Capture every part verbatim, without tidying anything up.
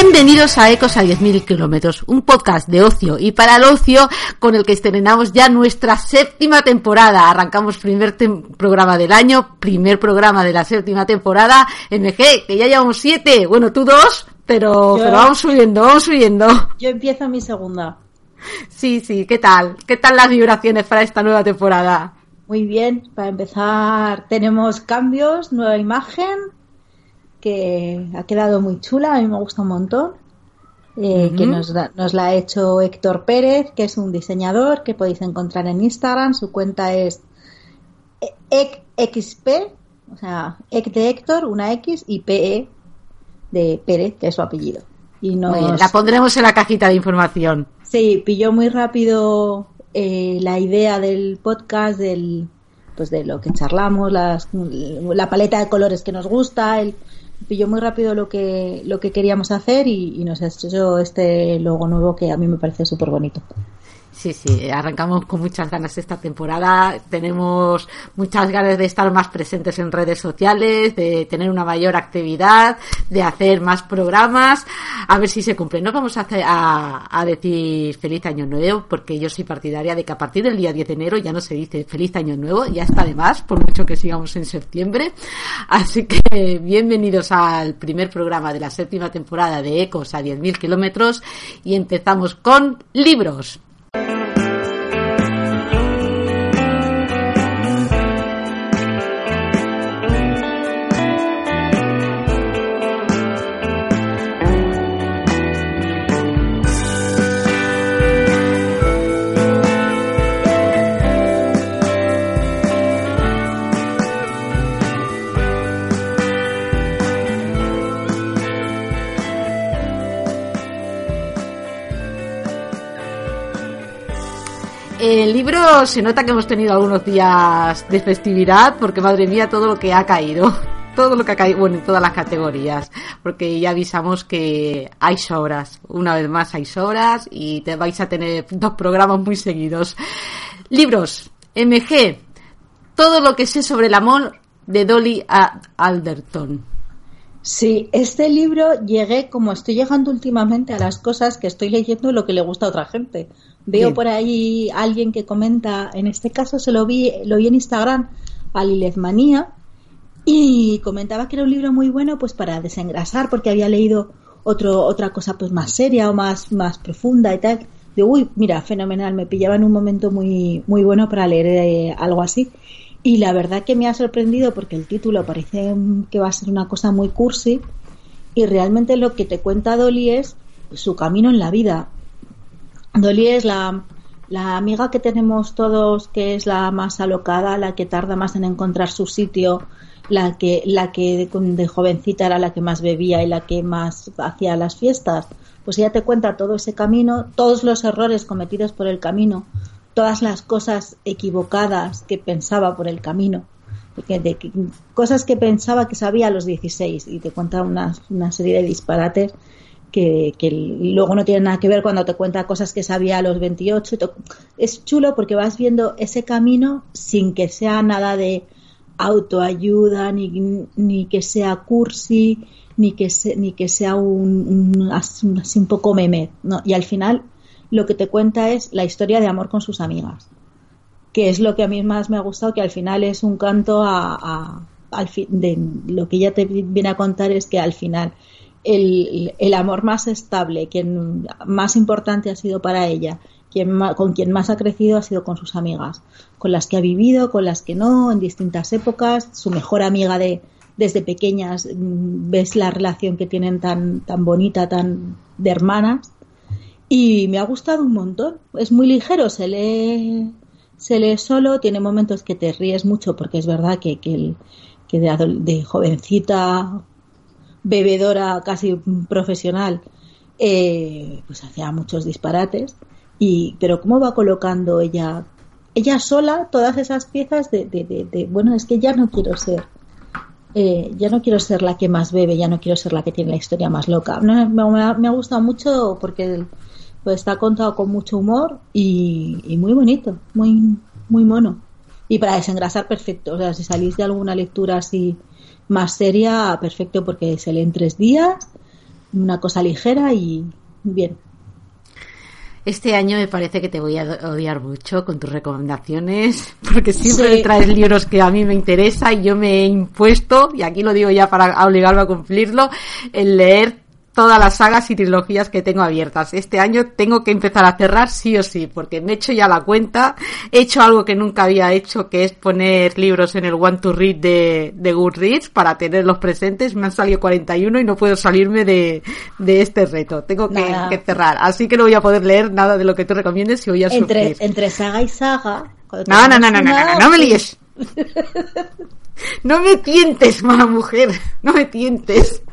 Bienvenidos a Ecos a diez mil kilómetros, un podcast de ocio y para el ocio con el que estrenamos ya nuestra séptima temporada. Arrancamos primer tem- programa del año, primer programa de la séptima temporada. M G, que ya llevamos siete, bueno, tú dos, pero, Yo, pero vamos subiendo, vamos subiendo. Yo empiezo mi segunda. Sí, sí, ¿qué tal? ¿Qué tal las vibraciones para esta nueva temporada? Muy bien, para empezar tenemos cambios, nueva imagen, que ha quedado muy chula, a mí me gusta un montón, eh, uh-huh. que nos, nos la ha hecho Héctor Pérez, que es un diseñador que podéis encontrar en Instagram. Su cuenta es xp, o sea, Ec de Héctor, una X, y Pe de Pérez, que es su apellido. Y nos... Bien, la pondremos en la cajita de información. Sí, pilló muy rápido eh, la idea del podcast, del pues de lo que charlamos, las, la paleta de colores que nos gusta, el pilló muy rápido lo que lo que queríamos hacer y, y nos ha hecho este logo nuevo que a mí me parece súper bonito. Sí, sí, arrancamos con muchas ganas esta temporada, tenemos muchas ganas de estar más presentes en redes sociales, de tener una mayor actividad, de hacer más programas, a ver si se cumple. No vamos a, hacer, a, a decir feliz año nuevo, porque yo soy partidaria de que a partir del día diez de enero ya no se dice feliz año nuevo, ya está de más, por mucho que sigamos en septiembre. Así que bienvenidos al primer programa de la séptima temporada de Ecos a diez mil kilómetros y empezamos con libros. El libro se nota que hemos tenido algunos días de festividad porque madre mía todo lo que ha caído, todo lo que ha caído, bueno, en todas las categorías, porque ya avisamos que hay sobras, una vez más hay sobras y te vais a tener dos programas muy seguidos. Libros, M G, todo lo que sé sobre el amor de Dolly Alderton. Sí, este libro llegué como estoy llegando últimamente a las cosas que estoy leyendo lo que le gusta a otra gente. Veo Bien. Por ahí a alguien que comenta, en este caso se lo vi, lo vi en Instagram, a Lilith Manía, y comentaba que era un libro muy bueno pues para desengrasar, porque había leído otro, otra cosa pues más seria o más, más profunda y tal. De uy, mira, fenomenal, me pillaba en un momento muy, muy bueno para leer eh, algo así. Y la verdad que me ha sorprendido porque el título parece que va a ser una cosa muy cursi y realmente lo que te cuenta Dolly es su camino en la vida. Dolly es la, la amiga que tenemos todos, que es la más alocada, la que tarda más en encontrar su sitio, la que, la que de, de jovencita era la que más bebía y la que más hacía las fiestas. Pues ella te cuenta todo ese camino, todos los errores cometidos por el camino, todas las cosas equivocadas que pensaba por el camino, de, de, de cosas que pensaba que sabía a los dieciséis, y te cuenta una, una serie de disparates que, que luego no tienen nada que ver cuando te cuenta cosas que sabía a los veintiocho. Es chulo porque vas viendo ese camino sin que sea nada de autoayuda, ni, ni que sea cursi, ni que, se, ni que sea un, un, así un poco meme, ¿no? Y al final lo que te cuenta es la historia de amor con sus amigas, que es lo que a mí más me ha gustado, que al final es un canto a, a al fin, de lo que ella te viene a contar es que al final el, el amor más estable, quien más importante ha sido para ella, quien más, con quien más ha crecido ha sido con sus amigas, con las que ha vivido, con las que no, en distintas épocas. Su mejor amiga de desde pequeñas, ves la relación que tienen tan, tan bonita, tan de hermanas. Y me ha gustado un montón. Es muy ligero, se lee, se lee solo, tiene momentos que te ríes mucho porque es verdad que, que, el, que de, de jovencita, bebedora casi profesional, eh, pues hacía muchos disparates. Y, pero cómo va colocando ella, ella sola todas esas piezas de, de, de, de bueno, es que ya no quiero ser, eh, ya no quiero ser la que más bebe, ya no quiero ser la que tiene la historia más loca. No, me, ha, me ha gustado mucho porque el, pues está contado con mucho humor y, y muy bonito, muy muy mono. Y para desengrasar, perfecto. O sea, si salís de alguna lectura así más seria, perfecto, porque se lee en tres días una cosa ligera y bien. Este año me parece que te voy a odiar mucho con tus recomendaciones, porque siempre Sí. traes libros que a mí me interesa y yo me he impuesto, y aquí lo digo ya para obligarme a cumplirlo, el leer todas las sagas y trilogías que tengo abiertas. Este año tengo que empezar a cerrar sí o sí, porque me he hecho ya la cuenta, he hecho algo que nunca había hecho, que es poner libros en el Want to Read de, de Goodreads para tenerlos presentes. Me han salido cuarenta y uno y no puedo salirme de, de este reto. Tengo que, que cerrar, así que no voy a poder leer nada de lo que tú recomiendes y voy a entre, sufrir. Entre saga y saga... No, no, no, no, no, no, no, no me líes. No me tientes, mala mujer, no me tientes.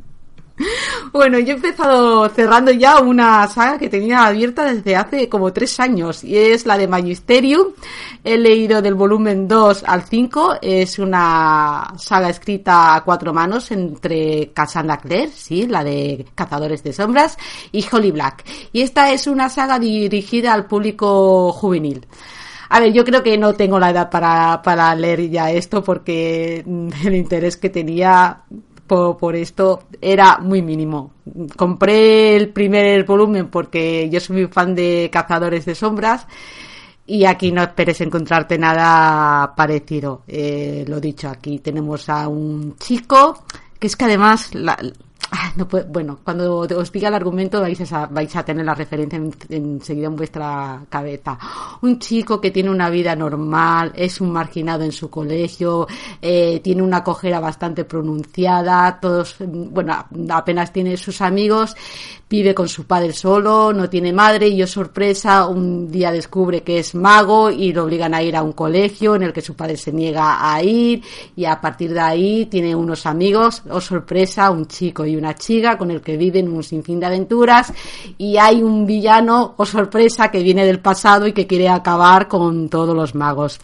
Bueno, yo he empezado cerrando ya una saga que tenía abierta desde hace como tres años y es la de Magisterium. He leído del volumen dos al cinco, es una saga escrita a cuatro manos entre Cassandra Clare, sí, la de Cazadores de Sombras, y Holly Black. Y esta es una saga dirigida al público juvenil. A ver, yo creo que no tengo la edad para, para leer ya esto porque el interés que tenía por, por esto era muy mínimo. Compré el primer volumen porque yo soy muy fan de Cazadores de Sombras y aquí no esperes encontrarte nada parecido. Eh, lo dicho, aquí tenemos a un chico que es que además... La, No puede, bueno, cuando os diga el argumento vais a, vais a tener la referencia en, enseguida en vuestra cabeza. Un chico que tiene una vida normal, es un marginado en su colegio, eh, tiene una cojera bastante pronunciada, todos, bueno, apenas tiene sus amigos, vive con su padre solo, no tiene madre y, oh sorpresa, un día descubre que es mago y lo obligan a ir a un colegio en el que su padre se niega a ir y a partir de ahí tiene unos amigos, oh sorpresa, un chico y una chica con el que viven un sinfín de aventuras y hay un villano, oh sorpresa, que viene del pasado y que quiere acabar con todos los magos.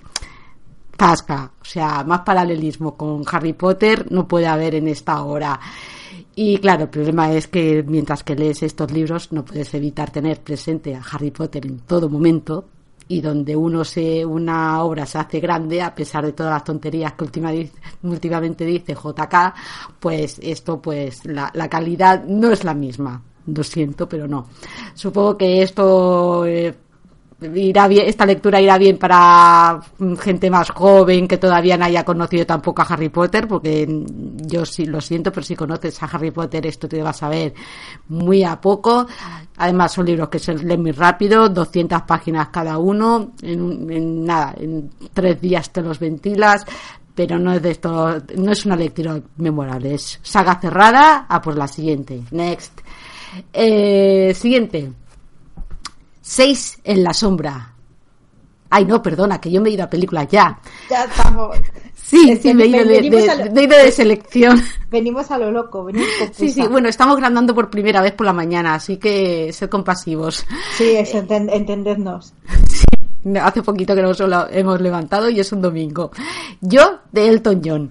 Tasca, o sea, más paralelismo con Harry Potter no puede haber en esta obra. Y claro, el problema es que mientras que lees estos libros no puedes evitar tener presente a Harry Potter en todo momento y donde uno se una obra se hace grande a pesar de todas las tonterías que última, últimamente dice J K, pues esto pues la, la calidad no es la misma, lo siento, pero no. Supongo que esto eh, irá bien, esta lectura irá bien para gente más joven que todavía no haya conocido tampoco a Harry Potter, porque yo sí lo siento, pero si conoces a Harry Potter esto te vas a ver muy a poco. Además son libros que se leen muy rápido, doscientas páginas cada uno, en, en nada, en tres días te los ventilas, pero no es de esto, no es una lectura memorable, es saga cerrada, a por la siguiente. Next. Eh, siguiente. Seis en la sombra. Ay, no, perdona, que yo me he ido a películas ya. Ya estamos. Sí, es sí, me he ido de, de, lo... de, de selección. Venimos a lo loco, venimos con Sí, sí, bueno, estamos grabando por primera vez por la mañana, así que sed compasivos. Sí, eso, ent- entendednos. Sí, hace poquito que nos lo hemos levantado y es un domingo. Yo, de Elton John.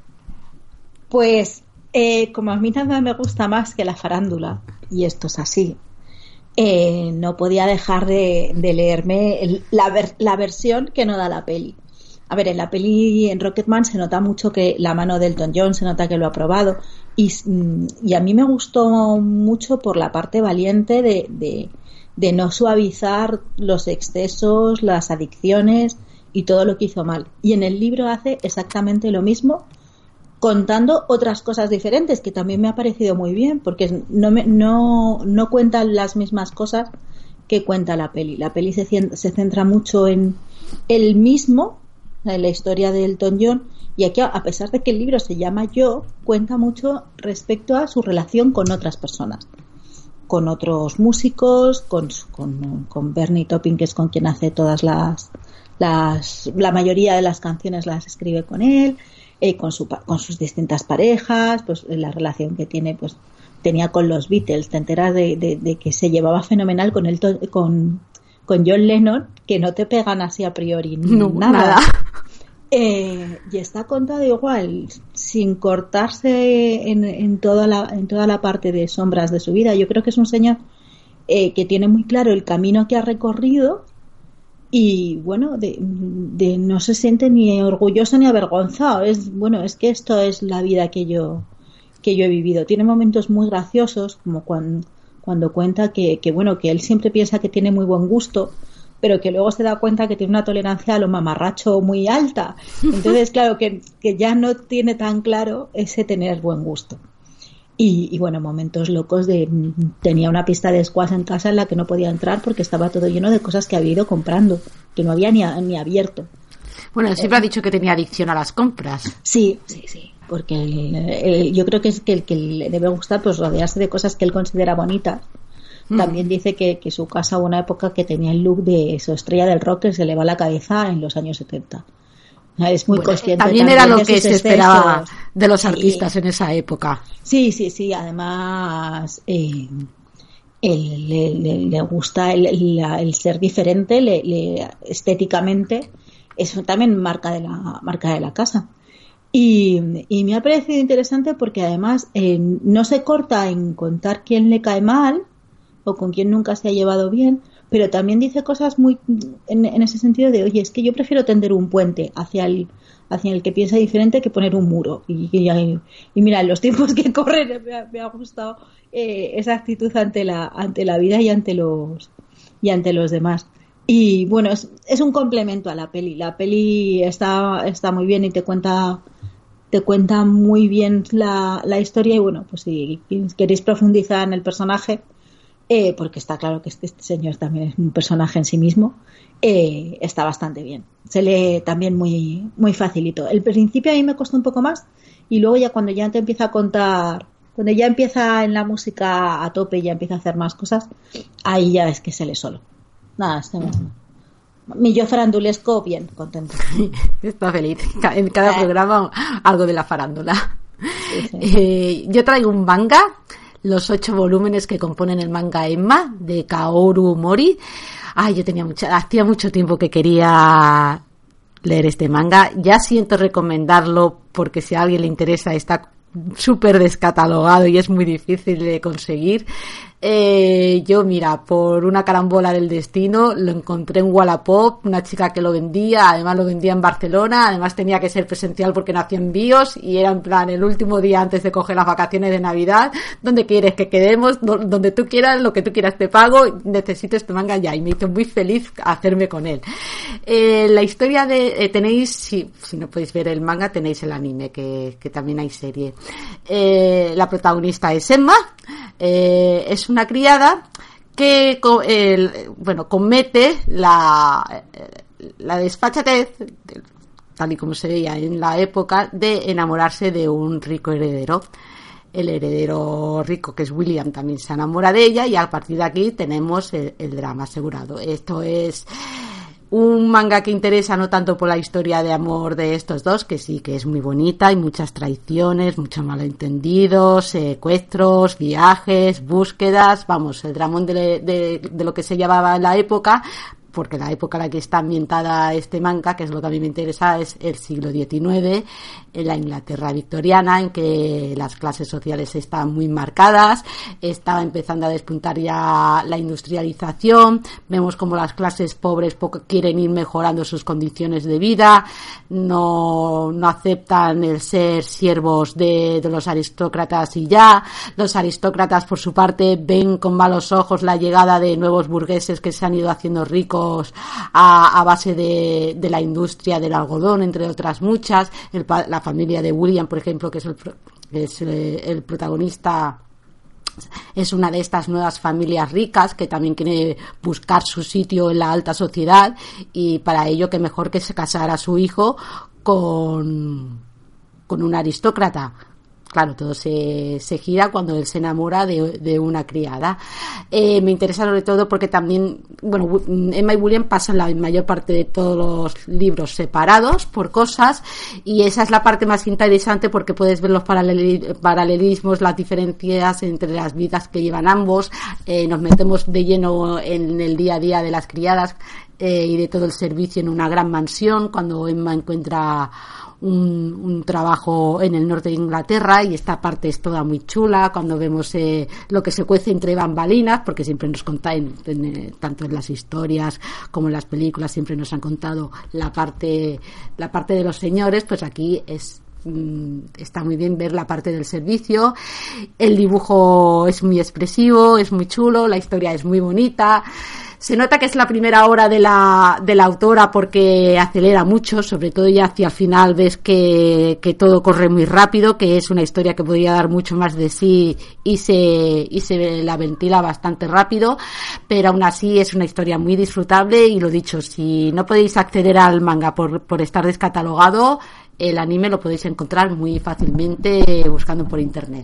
Pues, eh, como a mí nada me gusta más que la farándula, y esto es así, Eh, no podía dejar de, de leerme el, la, ver, la versión que no da la peli. A ver, en la peli, en Rocketman, se nota mucho que la mano de Elton John, se nota que lo ha probado. Y, y a mí me gustó mucho por la parte valiente de, de, de no suavizar los excesos, las adicciones y todo lo que hizo mal. Y en el libro hace exactamente lo mismo, contando otras cosas diferentes, que también me ha parecido muy bien, porque no, me, no, no cuentan las mismas cosas que cuenta la peli. La peli se, se centra mucho en él mismo, en la historia de Elton John, y aquí, a pesar de que el libro se llama Yo, cuenta mucho respecto a su relación con otras personas, con otros músicos, con, con, con Bernie Taupin, que es con quien hace todas las, las... la mayoría de las canciones las escribe con él, Eh, con, su, con sus distintas parejas, pues la relación que tiene, pues tenía con los Beatles. Te enteras de, de, de que se llevaba fenomenal con el con, con John Lennon, que no te pegan así a priori no, nada, nada. Eh, y está contado igual, sin cortarse en, en toda la en toda la parte de sombras de su vida. Yo creo que es un señor eh, que tiene muy claro el camino que ha recorrido. Y bueno, de, de no se siente ni orgulloso ni avergonzado. Es bueno, es que esto es la vida que yo que que yo he vivido. Tiene momentos muy graciosos, como cuando, cuando cuenta que, que, bueno, que él siempre piensa que tiene muy buen gusto, pero que luego se da cuenta que tiene una tolerancia a lo mamarracho muy alta. Entonces, claro, que, que ya no tiene tan claro ese tener buen gusto. Y, y bueno, momentos locos de... Tenía una pista de squash en casa en la que no podía entrar porque estaba todo lleno de cosas que había ido comprando, que no había ni, a, ni abierto. Bueno, siempre eh, ha dicho que tenía adicción a las compras. Sí, sí, sí. Porque el, el, yo creo que es que el que le debe gustar pues rodearse de cosas que él considera bonitas. Mm. También dice que, que su casa hubo una época que tenía el look de su estrella del rock que se le va la cabeza en los años setenta. Es muy bueno, consciente también, también era lo que se esperaba de los sí, artistas en esa época. Sí, sí, sí. Además, eh, él, le, le, le gusta el, el, el ser diferente, le, le, estéticamente. Eso también marca de la marca de la casa. Y, y me ha parecido interesante porque además eh, no se corta en contar quién le cae mal o con quién nunca se ha llevado bien, pero también dice cosas muy en, en ese sentido de, oye, es que yo prefiero tender un puente hacia el hacia el que piensa diferente que poner un muro. Y, y, y mira, en los tiempos que corren me ha, me ha gustado eh, esa actitud ante la ante la vida y ante los y ante los demás. Y bueno, es, es un complemento a la peli. La peli está está muy bien y te cuenta te cuenta muy bien la, la historia. Y bueno, pues si queréis profundizar en el personaje, Eh, porque está claro que este, este señor también es un personaje en sí mismo, eh, está bastante bien. Se lee también muy, muy facilito. El principio a mí me costó un poco más y luego ya cuando ya te empieza a contar, cuando ya empieza en la música a tope y ya empieza a hacer más cosas, ahí ya es que se lee solo. Nada, este mi yo farandulesco, bien, contento. Está feliz. En cada eh. programa algo de la farándula. Sí, sí. Eh, yo traigo un manga, los ocho volúmenes que componen el manga Emma, de Kaoru Mori. Ay, yo tenía mucha, hacía mucho tiempo que quería leer este manga. Ya siento recomendarlo porque si a alguien le interesa está súper descatalogado y es muy difícil de conseguir. Eh, yo, mira, por una carambola del destino, lo encontré en Wallapop, una chica que lo vendía, además lo vendía en Barcelona, además tenía que ser presencial porque no hacía envíos y era en plan el último día antes de coger las vacaciones de Navidad, donde quieres que quedemos, donde tú quieras, lo que tú quieras te pago, necesito este manga ya, y me hizo muy feliz hacerme con él. Eh, la historia de, eh, tenéis, si, si no podéis ver el manga, tenéis el anime, que, que también hay serie. Eh, la protagonista es Emma, eh, es una criada que eh, bueno comete la la desfachatez, tal y como se veía en la época, de enamorarse de un rico heredero. El heredero rico, que es William, también se enamora de ella y a partir de aquí tenemos el, el drama asegurado. Esto es un manga que interesa no tanto por la historia de amor de estos dos, que sí que es muy bonita, hay muchas traiciones, muchos malentendidos, secuestros, viajes, búsquedas, vamos, el dramón de, de, de lo que se llamaba en la época, porque la época en la que está ambientada este manga, que es lo que a mí me interesa, es el siglo diecinueve, en la Inglaterra victoriana, en que las clases sociales están muy marcadas, estaba empezando a despuntar ya la industrialización, vemos como las clases pobres poco quieren ir mejorando sus condiciones de vida, no, no aceptan el ser siervos de, de los aristócratas y ya, los aristócratas por su parte ven con malos ojos la llegada de nuevos burgueses que se han ido haciendo ricos a, a base de, de la industria del algodón, entre otras muchas. El, la familia de William, por ejemplo, que es el, es el, el protagonista, es una de estas nuevas familias ricas que también quiere buscar su sitio en la alta sociedad, y para ello que mejor que se casara a su hijo con, con un aristócrata. Claro, todo se, se gira cuando él se enamora de, de una criada. Eh, me interesa sobre todo porque también, bueno, Emma y William pasan la mayor parte de todos los libros separados por cosas, y esa es la parte más interesante porque puedes ver los paralelismos, las diferencias entre las vidas que llevan ambos. Eh, nos metemos de lleno en el día a día de las criadas eh, y de todo el servicio en una gran mansión, cuando Emma encuentra Un, un trabajo en el norte de Inglaterra, y esta parte es toda muy chula cuando vemos eh, lo que se cuece entre bambalinas, porque siempre nos contan, en, en, tanto en las historias como en las películas, siempre nos han contado la parte la parte de los señores, pues aquí es Está muy bien ver la parte del servicio. El dibujo es muy expresivo, es muy chulo, la historia es muy bonita. Se nota que es la primera obra de la, de la autora porque acelera mucho, sobre todo ya hacia el final ves que, que todo corre muy rápido, que es una historia que podría dar mucho más de sí y se, y se la ventila bastante rápido, pero aún así es una historia muy disfrutable y lo dicho, si no podéis acceder al manga por, por estar descatalogado, el anime lo podéis encontrar muy fácilmente buscando por internet.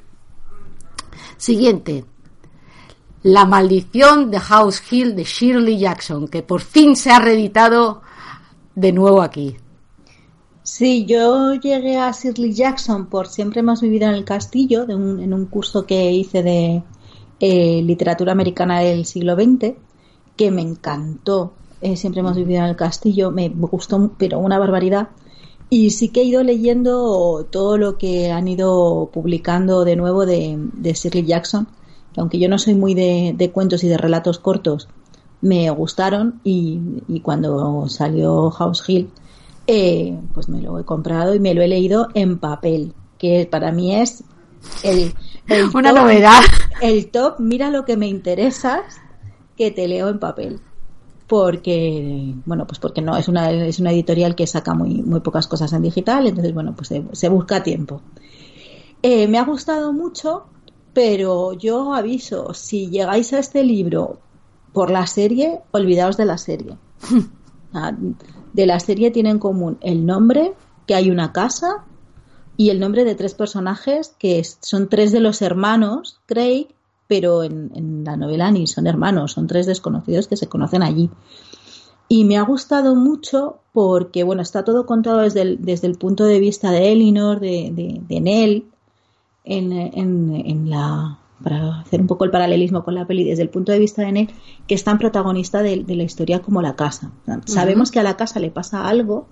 Siguiente. La maldición de House Hill de Shirley Jackson, que por fin se ha reeditado de nuevo aquí. Sí, yo llegué a Shirley Jackson por Siempre hemos vivido en el castillo, de un, en un curso que hice de eh, literatura americana del siglo veinte, que me encantó. Eh, Siempre hemos vivido en el castillo, me gustó, pero una barbaridad. Y sí que he ido leyendo todo lo que han ido publicando de nuevo de, de Shirley Jackson, que aunque yo no soy muy de, de cuentos y de relatos cortos, me gustaron y, y cuando salió House Hill, eh, pues me lo he comprado y me lo he leído en papel, que para mí es el, el una top, novedad. El top, mira lo que me interesas, que te leo en papel. Porque, bueno, pues porque no, es una, es una editorial que saca muy, muy pocas cosas en digital, entonces, bueno, pues se, se busca tiempo. Eh, me ha gustado mucho, pero yo aviso, si llegáis a este libro por la serie, olvidaos de la serie. De la serie tiene en común el nombre, que hay una casa, y el nombre de tres personajes, que son tres de los hermanos Craig, pero en, en la novela ni son hermanos, son tres desconocidos que se conocen allí. Y me ha gustado mucho porque, bueno, está todo contado desde el, desde el punto de vista de Elinor, de, de, de Nell, en, en, en la, para hacer un poco el paralelismo con la peli, desde el punto de vista de Nell, que es tan protagonista de, de la historia como la casa. Sabemos uh-huh. que a la casa le pasa algo,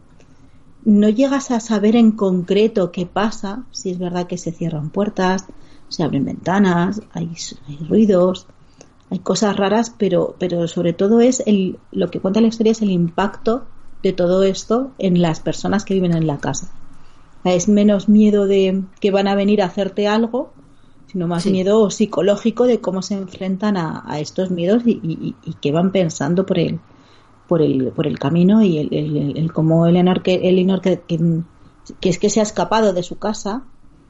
no llegas a saber en concreto qué pasa, si es verdad que se cierran puertas, se abren ventanas, hay, hay ruidos, hay cosas raras, pero, pero sobre todo es el, lo que cuenta la historia es el impacto de todo esto en las personas que viven en la casa. Es menos miedo de que van a venir a hacerte algo, sino más sí. miedo psicológico de cómo se enfrentan a, a estos miedos y, y, y que van pensando por el, por el, por el camino y el, el, el, el cómo Elinor, que, Elinor que, que, que es que se ha escapado de su casa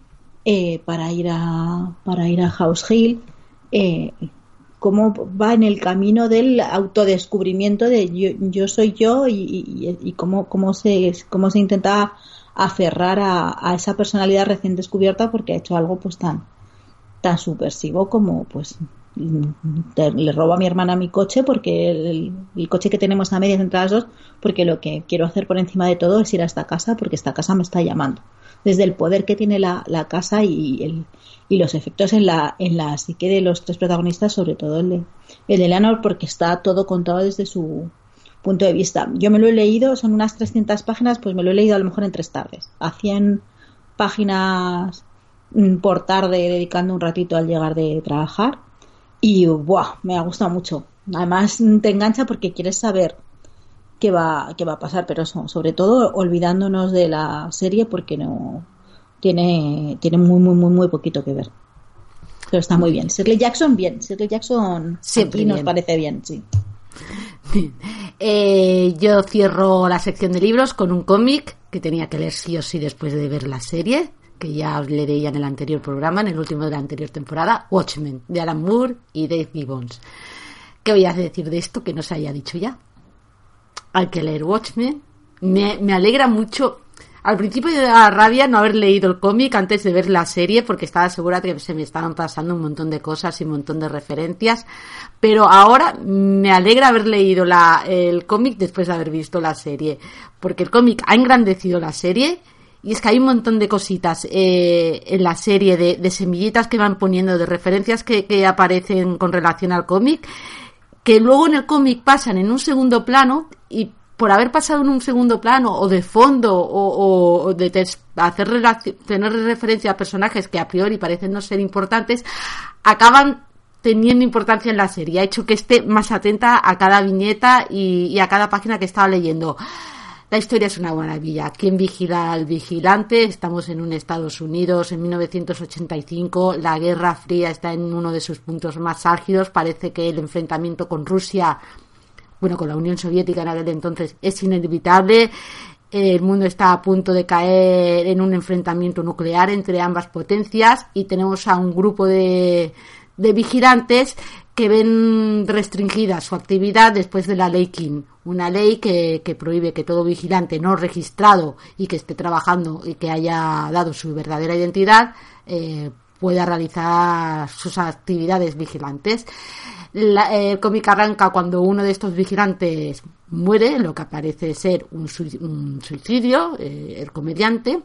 Eh, para ir a para ir a House Hill, eh, cómo va en el camino del autodescubrimiento de yo, yo soy yo y, y, y cómo, cómo se cómo se intenta aferrar a, a esa personalidad recién descubierta porque ha hecho algo pues tan tan subversivo como pues te, le robo a mi hermana mi coche porque el, el coche que tenemos a medias entre las dos, porque lo que quiero hacer por encima de todo es ir a esta casa porque esta casa me está llamando. Desde el poder que tiene la, la casa y, el, y los efectos en la, en la psique de los tres protagonistas, sobre todo el de, el de Eleanor, porque está todo contado desde su punto de vista. Yo me lo he leído, son unas trescientas páginas, pues me lo he leído a lo mejor en tres tardes. A cien páginas por tarde, dedicando un ratito al llegar de trabajar. Y ¡buah! Me ha gustado mucho. Además te engancha porque quieres saber qué va qué va a pasar, pero eso, sobre todo olvidándonos de la serie porque no tiene tiene muy muy muy muy poquito que ver. Pero está muy bien. Shirley Jackson bien, Shirley Jackson siempre aquí bien. Nos parece bien, sí. Eh, yo cierro la sección de libros con un cómic que tenía que leer sí o sí después de ver la serie, que ya os leí ya en el anterior programa, en el último de la anterior temporada, Watchmen, de Alan Moore y Dave Gibbons. ¿Qué voy a decir de esto que no se haya dicho ya? Hay que leer Watchmen. Me, me alegra mucho. Al principio me daba rabia no haber leído el cómic antes de ver la serie porque estaba segura que se me estaban pasando un montón de cosas y un montón de referencias, pero ahora me alegra haber leído la, el cómic después de haber visto la serie, porque el cómic ha engrandecido la serie. Y es que hay un montón de cositas eh, en la serie, de, de semillitas que van poniendo, de referencias que, que aparecen con relación al cómic, que luego en el cómic pasan en un segundo plano, y por haber pasado en un segundo plano o de fondo o, o, o de tes, hacer relac- tener referencia a personajes que a priori parecen no ser importantes, acaban teniendo importancia en la serie. Ha hecho que esté más atenta a cada viñeta y, y a cada página que estaba leyendo. La historia es una maravilla. ¿Quién vigila al vigilante? Estamos en un Estados Unidos en mil novecientos ochenta y cinco. La Guerra Fría está en uno de sus puntos más álgidos. Parece que el enfrentamiento con Rusia, bueno, con la Unión Soviética en aquel entonces, es inevitable. El mundo está a punto de caer en un enfrentamiento nuclear entre ambas potencias y tenemos a un grupo de, de vigilantes que ven restringida su actividad después de la ley King, una ley que, que prohíbe que todo vigilante no registrado y que esté trabajando y que haya dado su verdadera identidad eh, pueda realizar sus actividades vigilantes. La, eh, el cómic arranca cuando uno de estos vigilantes muere, lo que parece ser un, un suicidio, eh, el comediante.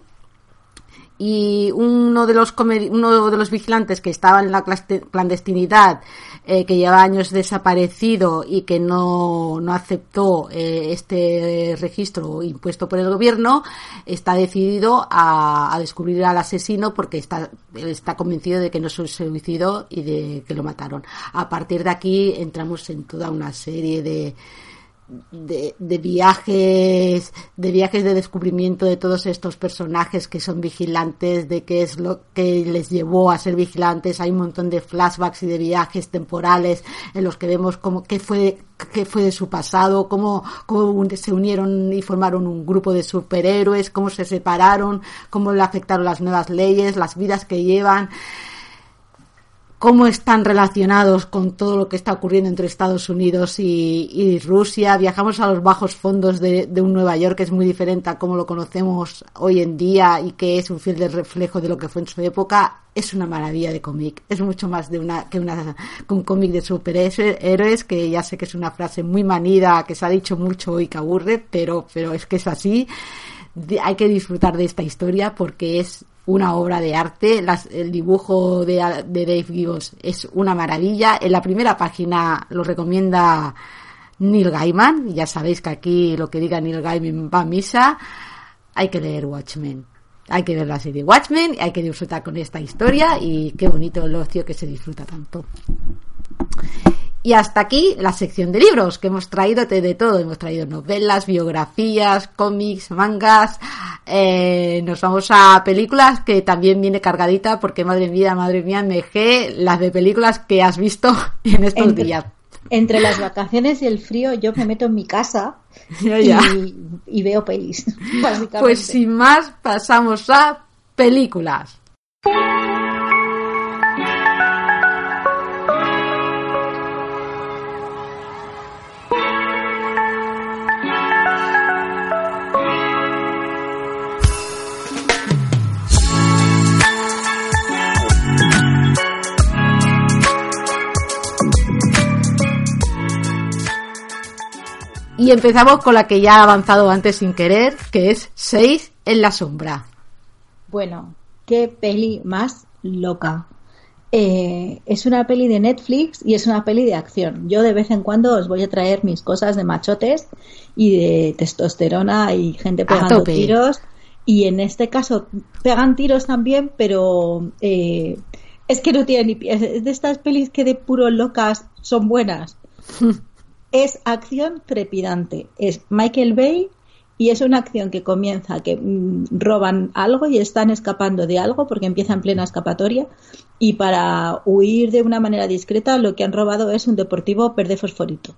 Y uno de los comedi- uno de los vigilantes que estaba en la clandestinidad, eh, que lleva años desaparecido y que no, no aceptó eh, este registro impuesto por el gobierno, está decidido a, a descubrir al asesino porque está, está convencido de que no se suicidó y de que lo mataron. A partir de aquí entramos en toda una serie de De, de viajes de viajes de descubrimiento de todos estos personajes que son vigilantes, de qué es lo que les llevó a ser vigilantes. Hay un montón de flashbacks y de viajes temporales en los que vemos cómo qué fue qué fue de su pasado, cómo, cómo se unieron y formaron un grupo de superhéroes, cómo se separaron, cómo le afectaron las nuevas leyes, las vidas que llevan, cómo están relacionados con todo lo que está ocurriendo entre Estados Unidos y, y Rusia. Viajamos a los bajos fondos de, de un Nueva York que es muy diferente a cómo lo conocemos hoy en día y que es un fiel reflejo de lo que fue en su época. Es una maravilla de cómic. Es mucho más de una que una que un cómic de superhéroes, que ya sé que es una frase muy manida, que se ha dicho mucho y que aburre, pero, pero es que es así. Hay que disfrutar de esta historia porque es una obra de arte. Las, el dibujo de, de Dave Gibbons es una maravilla. En la primera página lo recomienda Neil Gaiman. Ya sabéis que aquí lo que diga Neil Gaiman va a misa. Hay que leer Watchmen. Hay que ver la serie Watchmen. Hay que disfrutar con esta historia. Y qué bonito el ocio que se disfruta tanto. Y hasta aquí la sección de libros, que hemos traído de todo. Hemos traído novelas, biografías, cómics, mangas. Eh, nos vamos a películas, que también viene cargadita, porque madre mía, madre mía, me dejé las de películas que has visto en estos entre, días. Entre las vacaciones y el frío, yo me meto en mi casa ya, ya. Y, y veo pelis, básicamente. Pues sin más, pasamos a películas. Y empezamos con la que ya ha avanzado antes sin querer, que es Seis en la sombra. Bueno, qué peli más loca. Eh, es una peli de Netflix y es una peli de acción. Yo de vez en cuando os voy a traer mis cosas de machotes y de testosterona y gente pegando tiros. Y en este caso pegan tiros también, pero eh, es que no tiene ni pies. Es de estas pelis que de puro locas son buenas. Es acción trepidante. Es Michael Bay y es una acción que comienza que mmm, roban algo y están escapando de algo porque empieza en plena escapatoria, y para huir de una manera discreta lo que han robado es un deportivo verde fosforito.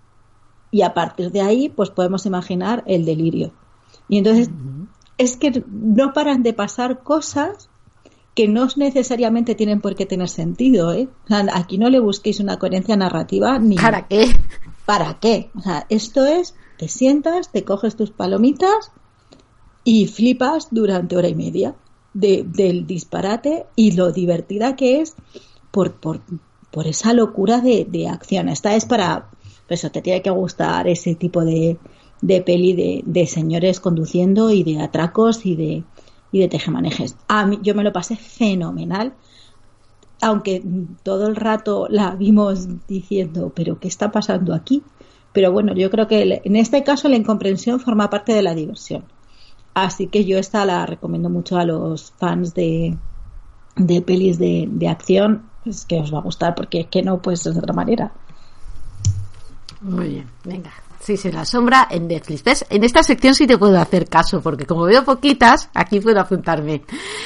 Y a partir de ahí pues podemos imaginar el delirio. Y entonces uh-huh. es que no paran de pasar cosas que no necesariamente tienen por qué tener sentido, ¿eh? O sea, aquí no le busquéis una coherencia narrativa ni... ¿Para qué? ¿Para qué? O sea, esto es, te sientas, te coges tus palomitas y flipas durante hora y media de, del disparate y lo divertida que es por, por, por esa locura de, de acción. Esta es para... Pues eso, te tiene que gustar ese tipo de, de peli de, de señores conduciendo y de atracos y de... y de tejemanejes. A mí, yo me lo pasé fenomenal, aunque todo el rato la vimos diciendo, ¿pero qué está pasando aquí? Pero bueno, yo creo que en este caso la incomprensión forma parte de la diversión. Así que yo esta la recomiendo mucho a los fans de, de pelis de, de acción, es que os va a gustar, porque es que no puede ser de otra manera. Muy bien, venga, Seis en la sombra en Netflix. ¿Ves? En esta sección sí te puedo hacer caso, porque como veo poquitas, aquí puedo apuntarme.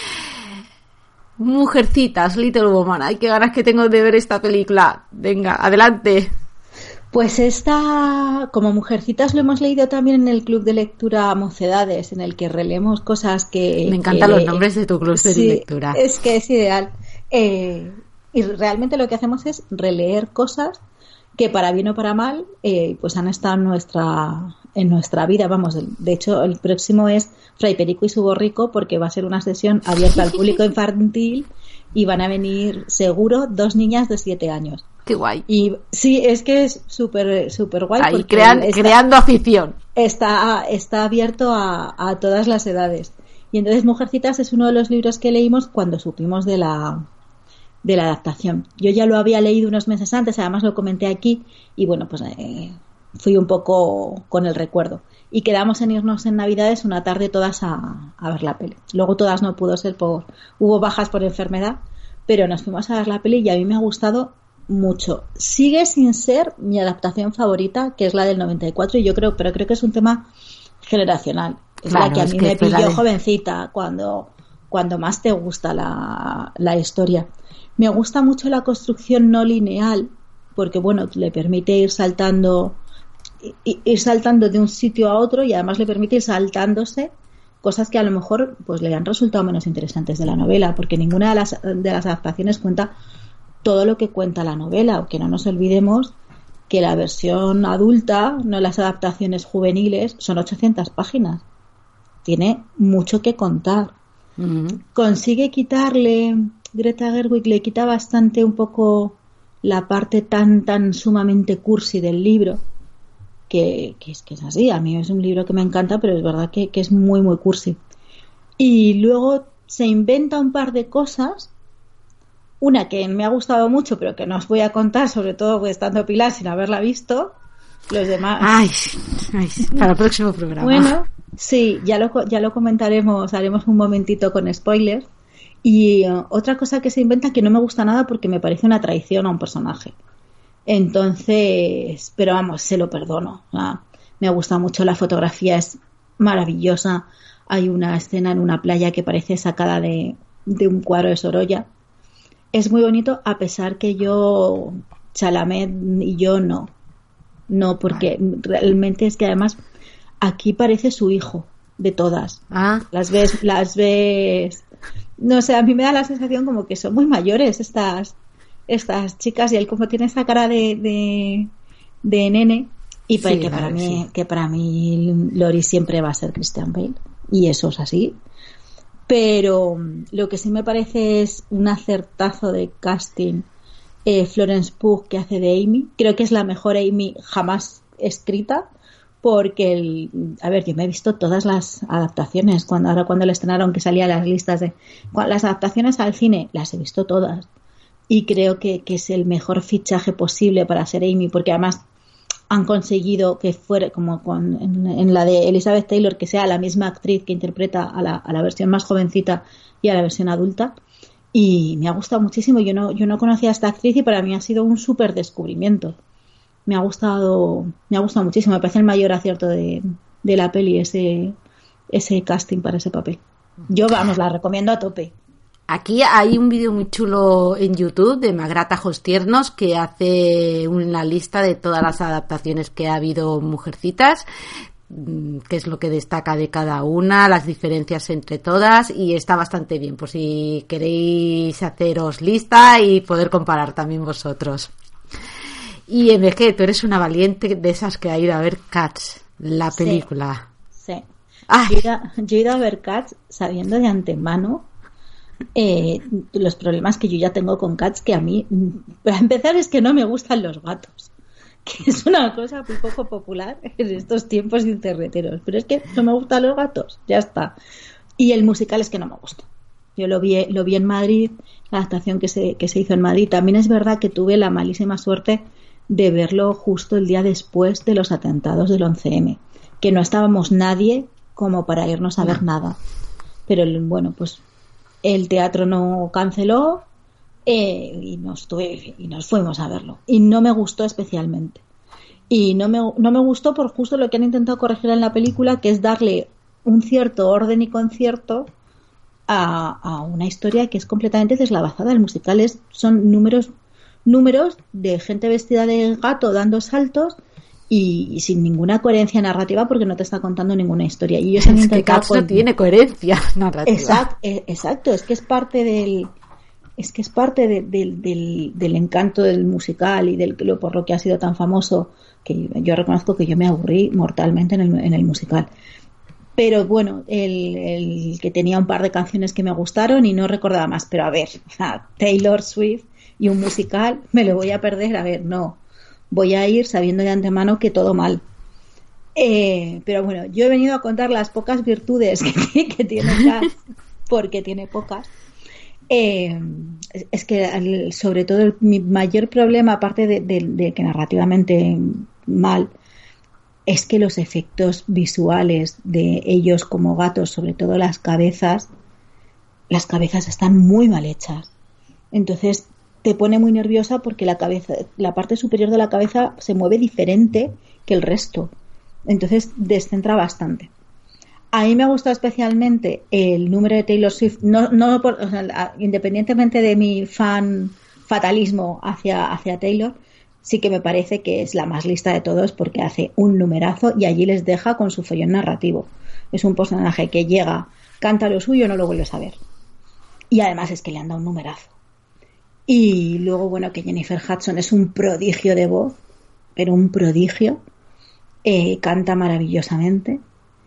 Mujercitas, Little Woman. Ay, qué ganas que tengo de ver esta película. Venga, adelante. Pues esta, como Mujercitas, lo hemos leído también en el club de lectura Mocedades, en el que releemos cosas que... Me encantan que, los nombres de tu club de sí, lectura. Es que es ideal. Eh, y realmente lo que hacemos es releer cosas que para bien o para mal, eh, pues han estado en nuestra, en nuestra vida. Vamos, de hecho, el próximo es Fray Perico y su borrico, porque va a ser una sesión abierta al público infantil y van a venir, seguro, dos niñas de siete años. Qué guay. Y sí, es que es súper súper guay. Ahí crean, está, creando afición. Está, está abierto a, a todas las edades. Y entonces Mujercitas es uno de los libros que leímos cuando supimos de la... de la adaptación. Yo ya lo había leído unos meses antes, además lo comenté aquí y bueno, pues eh, fui un poco con el recuerdo y quedamos en irnos en Navidades una tarde todas a, a ver la peli. Luego todas no pudo ser por, hubo bajas por enfermedad, pero nos fuimos a ver la peli y a mí me ha gustado mucho. Sigue sin ser mi adaptación favorita, que es la del noventa y cuatro, y yo creo, pero creo que es un tema generacional. Es claro, la que a mí me pilló de... jovencita, cuando, cuando más te gusta la, la historia. Me gusta mucho la construcción no lineal, porque bueno, le permite ir saltando, ir saltando de un sitio a otro y además le permite ir saltándose cosas que a lo mejor pues le han resultado menos interesantes de la novela, porque ninguna de las, de las adaptaciones cuenta todo lo que cuenta la novela, aunque no nos olvidemos que la versión adulta, no las adaptaciones juveniles, son ochocientas páginas. Tiene mucho que contar. Uh-huh. Consigue quitarle... Greta Gerwig le quita bastante un poco la parte tan tan sumamente cursi del libro, que, que, es, que es así. A mí es un libro que me encanta, pero es verdad que, que es muy muy cursi. Y luego se inventa un par de cosas, una que me ha gustado mucho, pero que no os voy a contar, sobre todo pues, estando Pilar sin haberla visto. Los demás... Ay, ay, para el próximo programa. Bueno, sí, ya lo, ya lo comentaremos, haremos un momentito con spoilers. Y uh, otra cosa que se inventa que no me gusta nada porque me parece una traición a un personaje. Entonces, pero vamos, se lo perdono. ¿No? Me gusta mucho la fotografía, es maravillosa. Hay una escena en una playa que parece sacada de, de un cuadro de Sorolla. Es muy bonito, a pesar que yo, Chalamet y yo no. No, porque realmente es que además aquí parece su hijo de todas. Ah. Las ves, las ves. No sé, a mí me da la sensación como que son muy mayores estas, estas chicas y él como tiene esa cara de, de, de nene y sí, que para mí, sí. que para mí Lori siempre va a ser Christian Bale y eso es así. Pero lo que sí me parece es un acertazo de casting. Eh, Florence Pugh, que hace de Amy, creo que es la mejor Amy jamás escrita, porque el, a ver, yo me he visto todas las adaptaciones, cuando ahora cuando le estrenaron que salía las listas de las adaptaciones al cine, las he visto todas y creo que, que es el mejor fichaje posible para ser Amy, porque además han conseguido que fuera como con, en, en la de Elizabeth Taylor, que sea la misma actriz que interpreta a la, a la versión más jovencita y a la versión adulta. Y me ha gustado muchísimo. Yo no, yo no conocía a esta actriz y para mí ha sido un súper descubrimiento. Me ha gustado, me ha gustado muchísimo. Me parece el mayor acierto de, de la peli ese, ese casting para ese papel. Yo, vamos, la recomiendo a tope. Aquí hay un vídeo muy chulo en YouTube de Magrata Jostiernos que hace una lista de todas las adaptaciones que ha habido Mujercitas, qué es lo que destaca de cada una, las diferencias entre todas, y está bastante bien por si queréis haceros lista y poder comparar también vosotros. Y M G, tú eres una valiente de esas que ha ido a ver Cats, la película. Sí, sí. Yo, he ido, yo he ido a ver Cats sabiendo de antemano eh, los problemas que yo ya tengo con Cats, que a mí, para empezar, es que no me gustan los gatos, que es una cosa muy poco popular en estos tiempos interneteros, pero es que no me gustan los gatos, ya está. Y el musical es que no me gusta. Yo lo vi, lo vi en Madrid, la adaptación que se, que se hizo en Madrid. También es verdad que tuve la malísima suerte de verlo justo el día después de los atentados del once eme, que no estábamos nadie como para irnos a ver nada. Pero bueno, pues el teatro no canceló eh, y, nos tuve, y nos fuimos a verlo. Y no me gustó especialmente. Y no me, no me gustó por justo lo que han intentado corregir en la película, que es darle un cierto orden y concierto a, a una historia que es completamente deslavazada. El musical es, son números, números de gente vestida de gato dando saltos y, y sin ninguna coherencia narrativa porque no te está contando ninguna historia. Y ellos han es que Cats con... no tiene coherencia narrativa. Exacto, exacto, es que es parte del... Es que es parte de, de, del, del encanto del musical y del por lo que ha sido tan famoso, que yo reconozco que yo me aburrí mortalmente en el, en el musical. Pero bueno, el, el que tenía un par de canciones que me gustaron y no recordaba más. Pero a ver, a Taylor Swift y un musical, me lo voy a perder. A ver, no. Voy a ir sabiendo de antemano que todo mal. Eh, pero bueno, yo he venido a contar las pocas virtudes que, que tiene Cats, porque tiene pocas. Eh, es que sobre todo el, mi mayor problema, aparte de, de, de que narrativamente mal, es que los efectos visuales de ellos como gatos, sobre todo las cabezas, las cabezas están muy mal hechas. Entonces te pone muy nerviosa porque la cabeza, la parte superior de la cabeza se mueve diferente que el resto. Entonces descentra bastante. A mí me ha gustado especialmente el número de Taylor Swift, no, no por, o sea, independientemente de mi fan fatalismo hacia, hacia Taylor, sí que me parece que es la más lista de todos porque hace un numerazo y allí les deja con su follón narrativo. Es un personaje que llega, canta lo suyo, no lo vuelves a ver. Y además es que le han dado un numerazo. Y luego, bueno, que Jennifer Hudson es un prodigio de voz, pero un prodigio, eh, canta maravillosamente.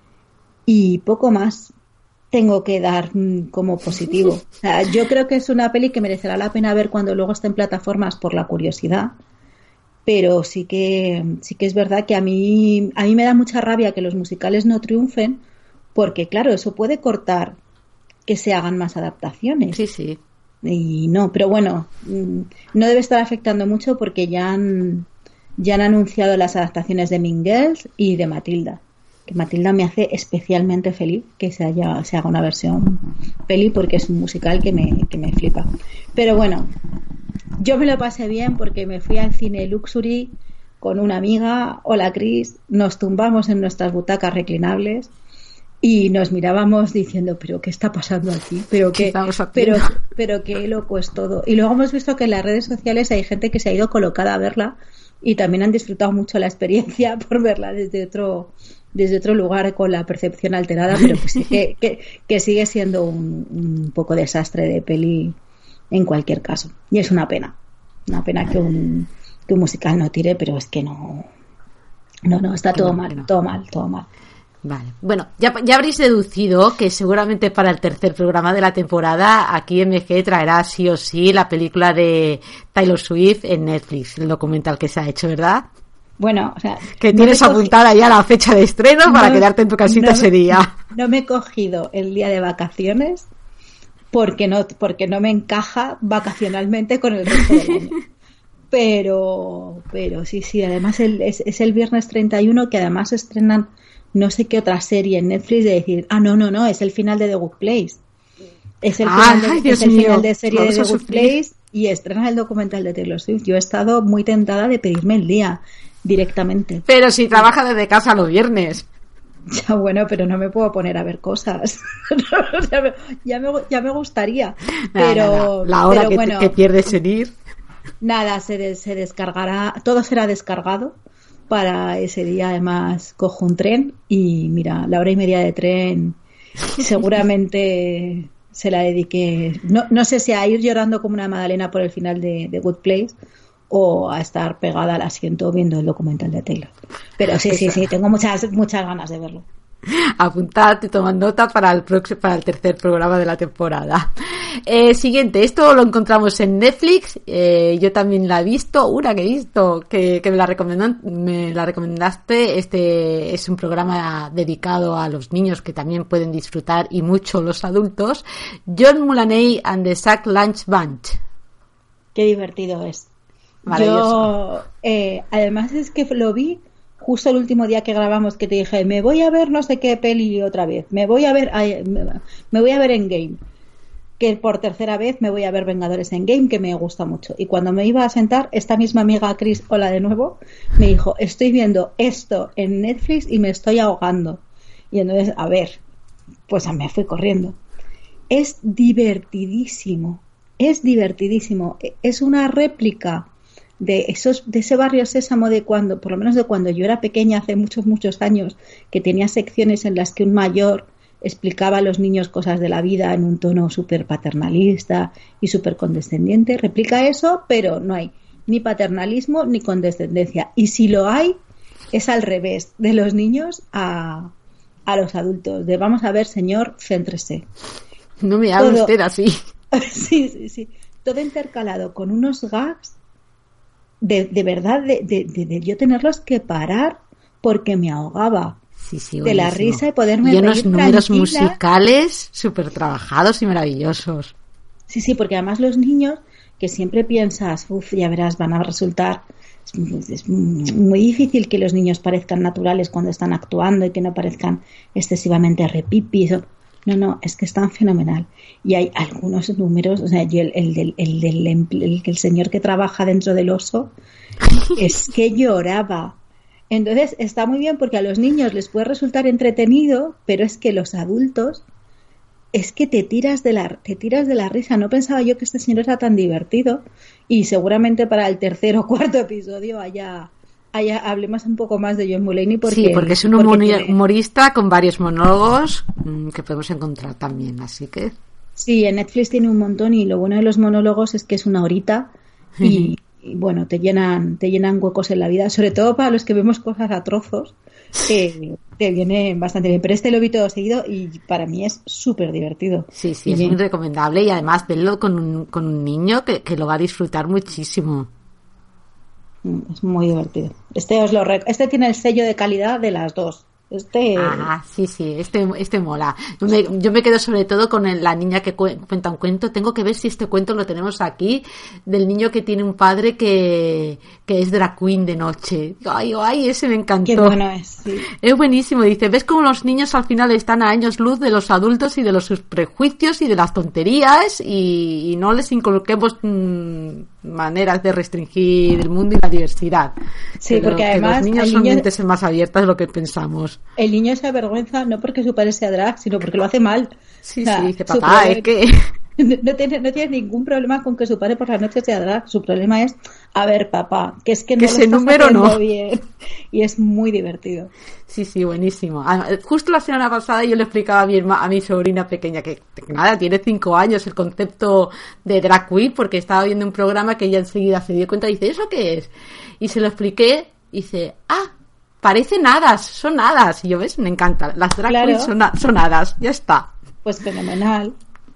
Y poco más tengo que dar mmm, como positivo. O sea, yo creo que es una peli que merecerá la pena ver cuando luego esté en plataformas por la curiosidad. Pero sí que sí que es verdad que a mí a mí me da mucha rabia que los musicales no triunfen, porque claro, eso puede cortar que se hagan más adaptaciones. Sí, sí. Y no, pero bueno, no debe estar afectando mucho porque ya han ya han anunciado las adaptaciones de Mean Girls y de Matilda. Que Matilda me hace especialmente feliz que se haya se haga una versión peli porque es un musical que me que me flipa. Pero bueno, yo me lo pasé bien porque me fui al cine Luxury con una amiga, hola Cris, nos tumbamos en nuestras butacas reclinables y nos mirábamos diciendo, pero ¿qué está pasando aquí? Pero qué, pero, pero qué loco es todo. Y luego hemos visto que en las redes sociales hay gente que se ha ido colocada a verla y también han disfrutado mucho la experiencia por verla desde otro desde otro lugar con la percepción alterada, pero que, sí, que, que, que sigue siendo un, un poco desastre de peli en cualquier caso. Y es una pena. Una pena que un, que un musical no tire, pero es que no... No, no, está todo no, mal, no. todo mal, todo mal. Vale. Bueno, ya, ya habréis deducido que seguramente para el tercer programa de la temporada aquí M G traerá sí o sí la película de Taylor Swift en Netflix, el documental que se ha hecho, ¿verdad? Bueno, o sea... Que no tienes apuntada ya la fecha de estreno no, para quedarte en tu casita no, ese día. No me he cogido el día de vacaciones porque no porque no me encaja vacacionalmente con el resto del año. Pero, pero sí, sí, además el, es, es el viernes treinta y uno que además estrenan no sé qué otra serie en Netflix de decir, ah, no, no, no, es el final de The Good Place. Es el final, Ay, de, es el final de serie Vamos de The Good Place y estrenan el documental de Taylor Swift. Yo he estado muy tentada de pedirme el día directamente. Pero si trabaja desde casa los viernes. Ya bueno, pero no me puedo poner a ver cosas. ya, me, ya, me, ya me gustaría. Pero nada, nada. La hora pero que, bueno, que pierdes en ir. Nada, se, de, se descargará, todo será descargado para ese día. Además cojo un tren y mira, la hora y media de tren seguramente se la dediqué, no, no sé si a ir llorando como una magdalena por el final de, de Good Place o a estar pegada al asiento viendo el documental de Taylor. Pero sí, sí, sí, tengo muchas muchas ganas de verlo. Apuntad y tomad nota para el próximo, para el tercer programa de la temporada. Eh, siguiente, esto lo encontramos en Netflix. Eh, yo también la he visto, una que he visto que, que me la recomendó, me la recomendaste. Este es un programa dedicado a los niños que también pueden disfrutar y mucho los adultos. John Mulaney and the Sack Lunch Bunch. Qué divertido es. Yo, eh, además es que lo vi justo el último día que grabamos, que te dije, me voy a ver no sé qué peli otra vez, me voy a ver, ay, me, me voy a ver Endgame. que por tercera vez me voy a ver Vengadores Endgame, que me gusta mucho. Y cuando me iba a sentar, esta misma amiga Chris, hola de nuevo, me dijo, estoy viendo esto en Netflix y me estoy ahogando. Y entonces, a ver, pues me fui corriendo. Es divertidísimo, es divertidísimo. Es una réplica de esos, de ese barrio Sésamo de cuando, por lo menos de cuando yo era pequeña, hace muchos, muchos años, que tenía secciones en las que un mayor explicaba a los niños cosas de la vida en un tono súper paternalista y súper condescendiente. Replica eso, pero no hay ni paternalismo ni condescendencia. Y si lo hay, es al revés, de los niños a, a los adultos. De vamos a ver, señor, céntrese. No me hable Todo, usted así. Sí, sí, sí. Todo intercalado con unos gags de, de verdad, de, de, de, de yo tenerlos que parar porque me ahogaba. Sí, sí, de la risa y poderme y unos reír números tranquila. Musicales súper trabajados y maravillosos. Sí, sí, porque además los niños, que siempre piensas, uff, ya verás, van a resultar, es, es muy difícil que los niños parezcan naturales cuando están actuando y que no parezcan excesivamente repipis. No, no, es que están fenomenal. Y hay algunos números, o sea, yo el, el, del, el, del, el, el, el señor que trabaja dentro del oso, es que lloraba. Entonces está muy bien porque a los niños les puede resultar entretenido, pero es que los adultos es que te tiras de la te tiras de la risa. No pensaba yo que este señor era tan divertido y seguramente para el tercer o cuarto episodio haya, haya hablemos un poco más de John Mulaney porque sí, porque es un porque humorista tiene... con varios monólogos mmm, que podemos encontrar también, así que sí, en Netflix tiene un montón y lo bueno de los monólogos es que es una horita y y bueno, te llenan te llenan huecos en la vida, sobre todo para los que vemos cosas a trozos, que te viene bastante bien. Pero este lo vi todo seguido y para mí es súper divertido. Sí, sí, y es bien. muy recomendable y además verlo con un, con un niño que, que lo va a disfrutar muchísimo. Es muy divertido. Este os lo rec- este tiene el sello de calidad de las dos. Este... Ah, sí, sí, este, este mola. Yo me, yo me quedo sobre todo con el, la niña que cu- cuenta un cuento. Tengo que ver si este cuento lo tenemos aquí, del niño que tiene un padre que, que es drag queen de noche. Ay, ay, ese me encantó. Qué bueno es, sí. Es buenísimo. Dice, ¿ves cómo los niños al final están a años luz de los adultos y de los sus prejuicios y de las tonterías y, y no les inculquemos mmm, maneras de restringir el mundo y la diversidad? Sí, Pero porque que además los niños el son niño... mentes más abiertas de lo que pensamos. El niño se avergüenza no porque su padre sea drag, sino porque lo hace mal. Sí, o sea, sí, dice, papá, problema... es que... No tiene, no tiene ningún problema con que su padre por la noche sea drag. Su problema es, a ver, papá, que es que no que lo ese estás número haciendo no. bien. Y es muy divertido. Sí, sí, buenísimo. Justo la semana pasada yo le explicaba a mi, herma, a mi sobrina pequeña que, que nada, tiene cinco años el concepto de drag queen porque estaba viendo un programa que ella enseguida se dio cuenta y dice, ¿eso qué es? Y se lo expliqué y dice, ah, parecen hadas, son hadas. Y yo, ¿ves? Me encanta. Las drag claro. queens son, son hadas, ya está. Pues fenomenal.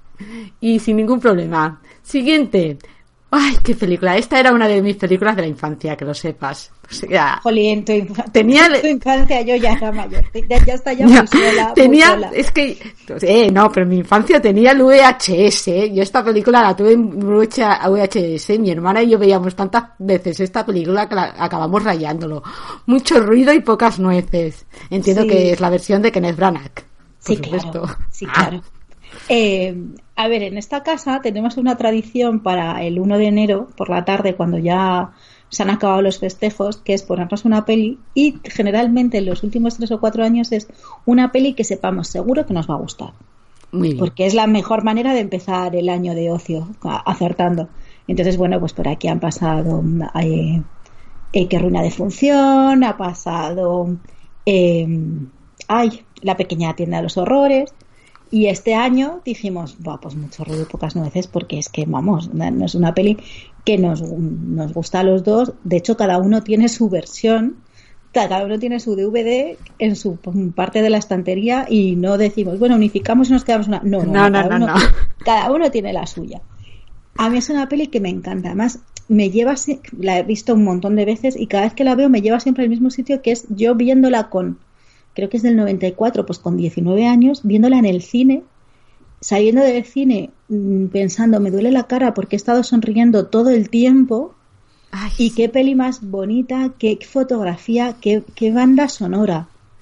Y sin ningún problema. Siguiente. Ay, qué película. Esta era una de mis películas de la infancia, que lo sepas. O sea, Jolín, tu, inf- tenía... tu infancia yo ya era mayor. Ya, ya está ya muy sola. Tenía, muy sola. es que, eh, no, pero en mi infancia tenía el V H S. Yo esta película la tuve en V H S. Mi hermana y yo veíamos tantas veces esta película que la, acabamos rayándolo. Mucho ruido y pocas nueces. Entiendo sí. que es la versión de Kenneth Branagh. Sí, claro. Sí, claro. Ah. Eh, a ver, en esta casa tenemos una tradición para el uno de enero por la tarde, cuando ya se han acabado los festejos, que es ponernos una peli y generalmente en los últimos tres o cuatro años es una peli que sepamos seguro que nos va a gustar. Muy bien. Porque es la mejor manera de empezar el año de ocio, acertando. Entonces, bueno, pues por aquí han pasado eh, eh, Qué ruina de función, ha pasado eh, ay, La pequeña tienda de los horrores. Y este año dijimos, bah, pues mucho ruido y pocas nueces, porque es que, vamos, no es una peli que nos, nos gusta a los dos. De hecho, cada uno tiene su versión, cada uno tiene su D V D en su parte de la estantería y no decimos, bueno, unificamos y nos quedamos una... No, no, no, no, no, cada, no, uno, no. cada uno tiene la suya. A mí es una peli que me encanta. Además, me lleva, la he visto un montón de veces y cada vez que la veo me lleva siempre al mismo sitio, que es yo viéndola con... creo que es del noventa y cuatro, pues con diecinueve años, viéndola en el cine, saliendo del cine pensando, me duele la cara porque he estado sonriendo todo el tiempo. Ay, y qué peli más bonita, qué fotografía, qué, qué banda sonora.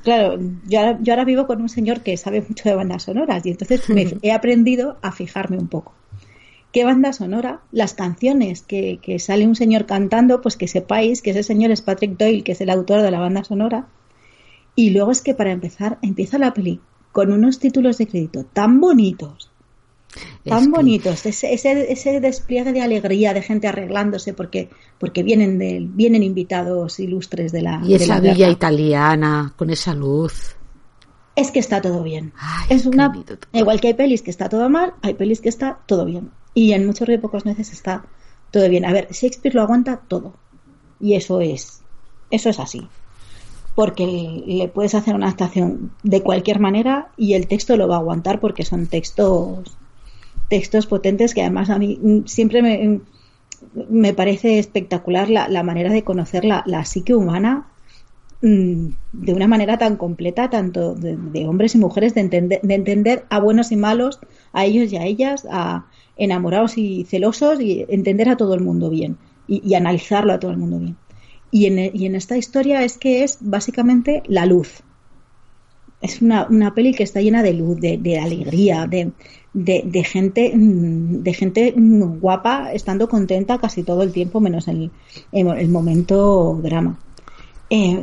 claro, yo ahora, yo ahora vivo con un señor que sabe mucho de bandas sonoras y entonces me he aprendido a fijarme un poco. ¿Qué banda sonora? Las canciones que, que sale un señor cantando, pues que sepáis que ese señor es Patrick Doyle, que es el autor de la banda sonora. Y luego es que para empezar, empieza la peli con unos títulos de crédito tan bonitos, tan es que... bonitos, ese, ese, ese despliegue de alegría, de gente arreglándose porque, porque vienen, de, vienen invitados ilustres de la... Y esa de la villa italiana, con esa luz... Es que está todo bien. Ay, es una bonito. Igual que hay pelis que está todo mal, hay pelis que está todo bien. Y en muchos y pocos veces está todo bien. A ver, Shakespeare lo aguanta todo. Y eso es, eso es así. Porque le puedes hacer una adaptación de cualquier manera y el texto lo va a aguantar porque son textos, textos potentes que además a mí siempre me, me parece espectacular la, la manera de conocer la, la psique humana de una manera tan completa, tanto de, de hombres y mujeres, de entender, de entender a buenos y malos, a ellos y a ellas, a enamorados y celosos, y entender a todo el mundo bien y, y analizarlo a todo el mundo bien. Y en, y en esta historia es que es básicamente la luz. Es una, una peli que está llena de luz, de, de alegría, de, de, de gente de gente guapa, estando contenta casi todo el tiempo, menos el, el momento drama. Eh,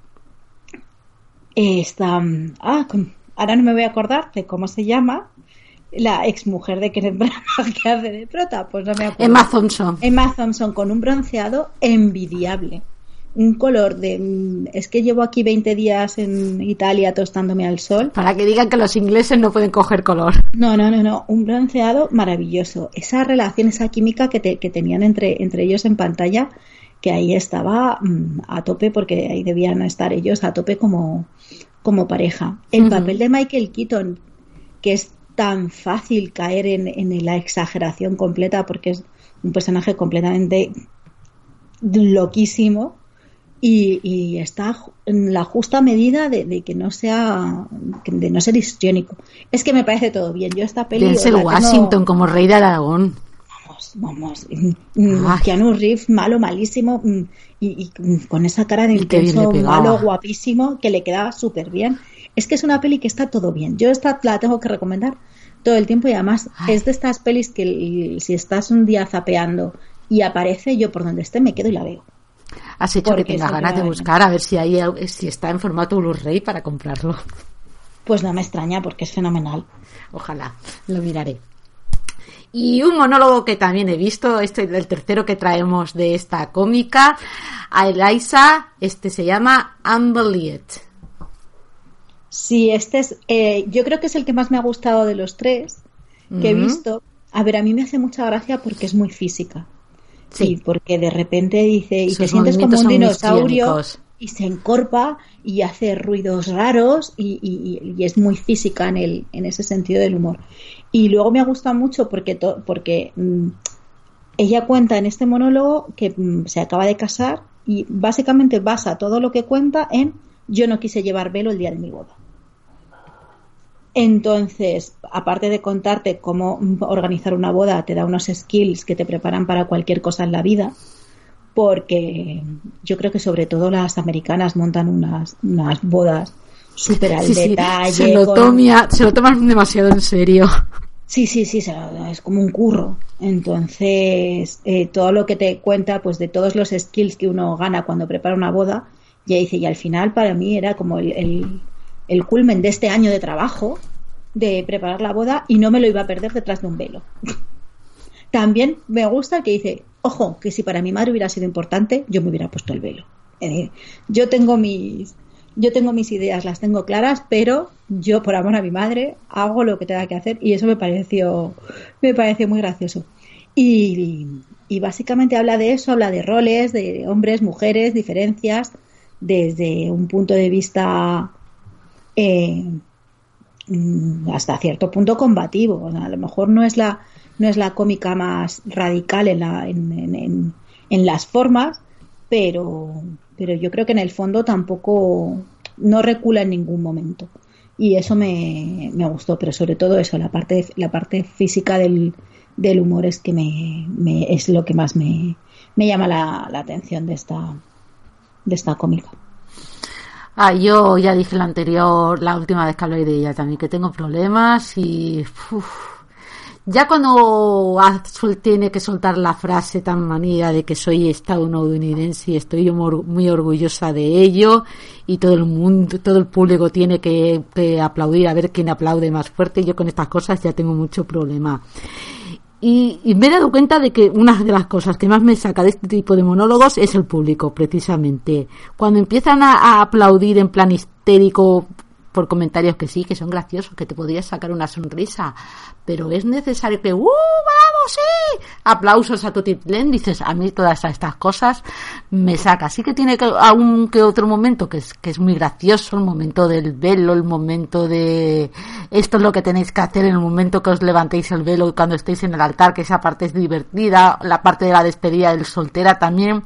esta, ah, ahora no me voy a acordar de cómo se llama la exmujer de Kenneth Branagh que hace de prota, pues no me acuerdo. Emma Thompson. Emma Thompson con un bronceado envidiable, un color de, es que llevo aquí veinte días en Italia tostándome al sol. Para que digan que los ingleses no pueden coger color. No, no, no, no, un bronceado maravilloso. Esa relación, esa química que, te, que tenían entre, entre ellos en pantalla, que ahí estaba mmm, a tope, porque ahí debían estar ellos a tope como, como pareja. El uh-huh. papel de Michael Keaton, que es tan fácil caer en, en la exageración completa, porque es un personaje completamente loquísimo, y, y está en la justa medida de, de que no sea, de no ser histriónico. Es que me parece todo bien. Yo esta peli Denzel Washington tengo... como rey de Aragón. Vamos, Ay. Keanu Reeves malo, malísimo, y, y con esa cara de intenso, malo, guapísimo, que le quedaba súper bien. Es que es una peli que está todo bien. Yo esta la tengo que recomendar todo el tiempo, y además Ay. es de estas pelis que si estás un día zapeando y aparece, yo por donde esté me quedo y la veo. Has hecho Porque que tenga ganas de buscar a ver si hay, si está en formato Blu-ray para comprarlo. Pues no me extraña, porque es fenomenal. Ojalá, lo miraré. Y un monólogo que también he visto, este es el tercero que traemos de esta cómica, a Eliza, este se llama Unbelieved. Sí, este es, eh, yo creo que es el que más me ha gustado de los tres que uh-huh. he visto. A ver, a mí me hace mucha gracia porque es muy física. Sí, sí, porque de repente dice, y Sus te sientes como un dinosaurio y se encorpa y hace ruidos raros y, y, y es muy física en el en ese sentido del humor. Y luego me ha gustado mucho porque to, porque mmm, ella cuenta en este monólogo que mmm, se acaba de casar y básicamente basa todo lo que cuenta en yo no quise llevar velo el día de mi boda. Entonces, aparte de contarte cómo organizar una boda, te da unos skills que te preparan para cualquier cosa en la vida, porque yo creo que sobre todo las americanas montan unas, unas bodas súper al sí, detalle. Sí. Se, lo con... tomia, se lo toman demasiado en serio. Sí, sí, sí, es como un curro. Entonces, eh, todo lo que te cuenta, pues de todos los skills que uno gana cuando prepara una boda, ya dice, y al final para mí era como el... el el culmen de este año de trabajo de preparar la boda y no me lo iba a perder detrás de un velo. También me gusta que dice, ojo, que si para mi madre hubiera sido importante, yo me hubiera puesto el velo. Eh, yo tengo mis yo tengo mis ideas, las tengo claras, pero yo por amor a mi madre hago lo que tenga que hacer y eso me pareció me pareció muy gracioso. Y, y básicamente habla de eso, habla de roles, de hombres, mujeres, diferencias, desde un punto de vista Eh, hasta cierto punto combativo. O sea, a lo mejor no es la no es la cómica más radical en, la, en, en, en, en las formas, pero pero yo creo que en el fondo tampoco no recula en ningún momento y eso me, me gustó, pero sobre todo eso, la parte la parte física del, del humor es que me, me es lo que más me, me llama la, la atención de esta de esta cómica. Ah, yo ya dije la anterior, la última vez que hablé de ella también, que tengo problemas y... Uf, ya cuando Azul tiene que soltar la frase tan manida de que soy estadounidense y estoy muy orgullosa de ello y todo el mundo, todo el público tiene que, que aplaudir a ver quién aplaude más fuerte, yo con estas cosas ya tengo mucho problema. Y, y me he dado cuenta de que una de las cosas que más me saca de este tipo de monólogos es el público, precisamente. Cuando empiezan a, a aplaudir en plan histérico por comentarios que sí, que son graciosos, que te podrías sacar una sonrisa, pero es necesario que ¡uh, vamos, sí! Aplausos a tu titlén, dices, a mí todas estas cosas me saca. Sí que tiene que, algún que otro momento que es, que es muy gracioso, el momento del velo, el momento de esto es lo que tenéis que hacer en el momento que os levantéis el velo y cuando estéis en el altar, que esa parte es divertida, la parte de la despedida del soltera también,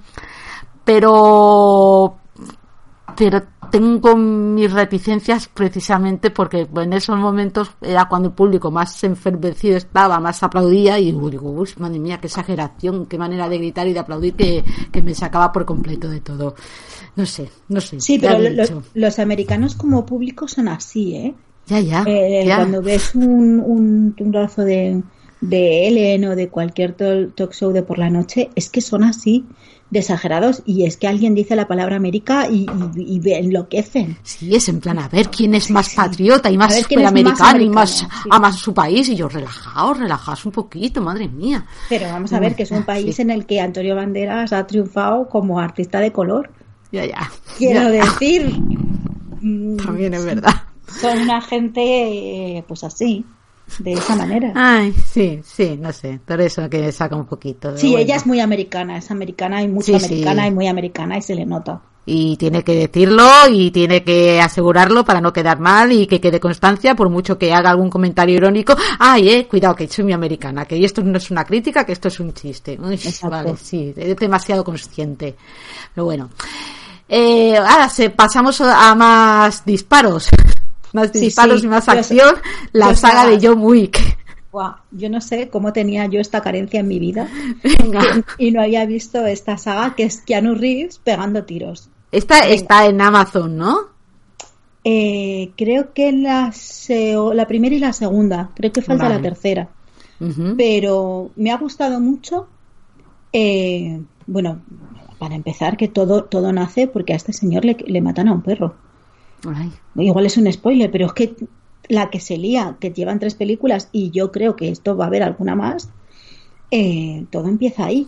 pero pero tengo mis reticencias precisamente porque en esos momentos era cuando el público más enfervecido estaba, más aplaudía y digo, uy, madre mía, qué exageración, qué manera de gritar y de aplaudir que, que me sacaba por completo de todo. No sé, no sé. Sí, pero lo, los americanos como público son así, ¿eh? Ya, ya. Eh, ya. Cuando ves un, un, un trozo de, de Ellen o de cualquier talk show de por la noche, es que son así. De exagerados, y es que alguien dice la palabra América y, y, y enloquecen. Sí, es en plan, a ver quién es más patriota y más superamericano y más sí. ama su país, y yo, relajaos, relajaos un poquito, madre mía. Pero vamos a ver que es un país sí. en el que Antonio Banderas ha triunfado como artista de color. Ya, ya. Quiero ya. decir... También es verdad. Son una gente, pues así... de esa manera. Ay, sí, sí, no sé, por eso que saca un poquito. Sí, bueno. Ella es muy americana, es americana y mucho sí, americana sí. y muy americana y se le nota. Y tiene que decirlo y tiene que asegurarlo para no quedar mal y que quede constancia, por mucho que haga algún comentario irónico. Ay, eh, cuidado, que soy muy americana, que esto no es una crítica, que esto es un chiste. Uy, vale, sí, es demasiado consciente. Pero bueno. Eh, ahora se, pasamos a más disparos. Más disparos sí, sí. y más acción, yo, la yo saga de John Wick. Wow, yo no sé cómo tenía yo esta carencia en mi vida y, y no había visto esta saga que es Keanu Reeves pegando tiros. Esta Venga. Está en Amazon, ¿no? Eh, creo que la, se, la primera y la segunda, creo que falta vale. la tercera. Uh-huh. Pero me ha gustado mucho. Eh, bueno, para empezar, que todo, todo nace porque a este señor le, le matan a un perro. Ay. Igual es un spoiler, pero es que la que se lía, que llevan tres películas y yo creo que esto va a haber alguna más, eh, todo empieza ahí.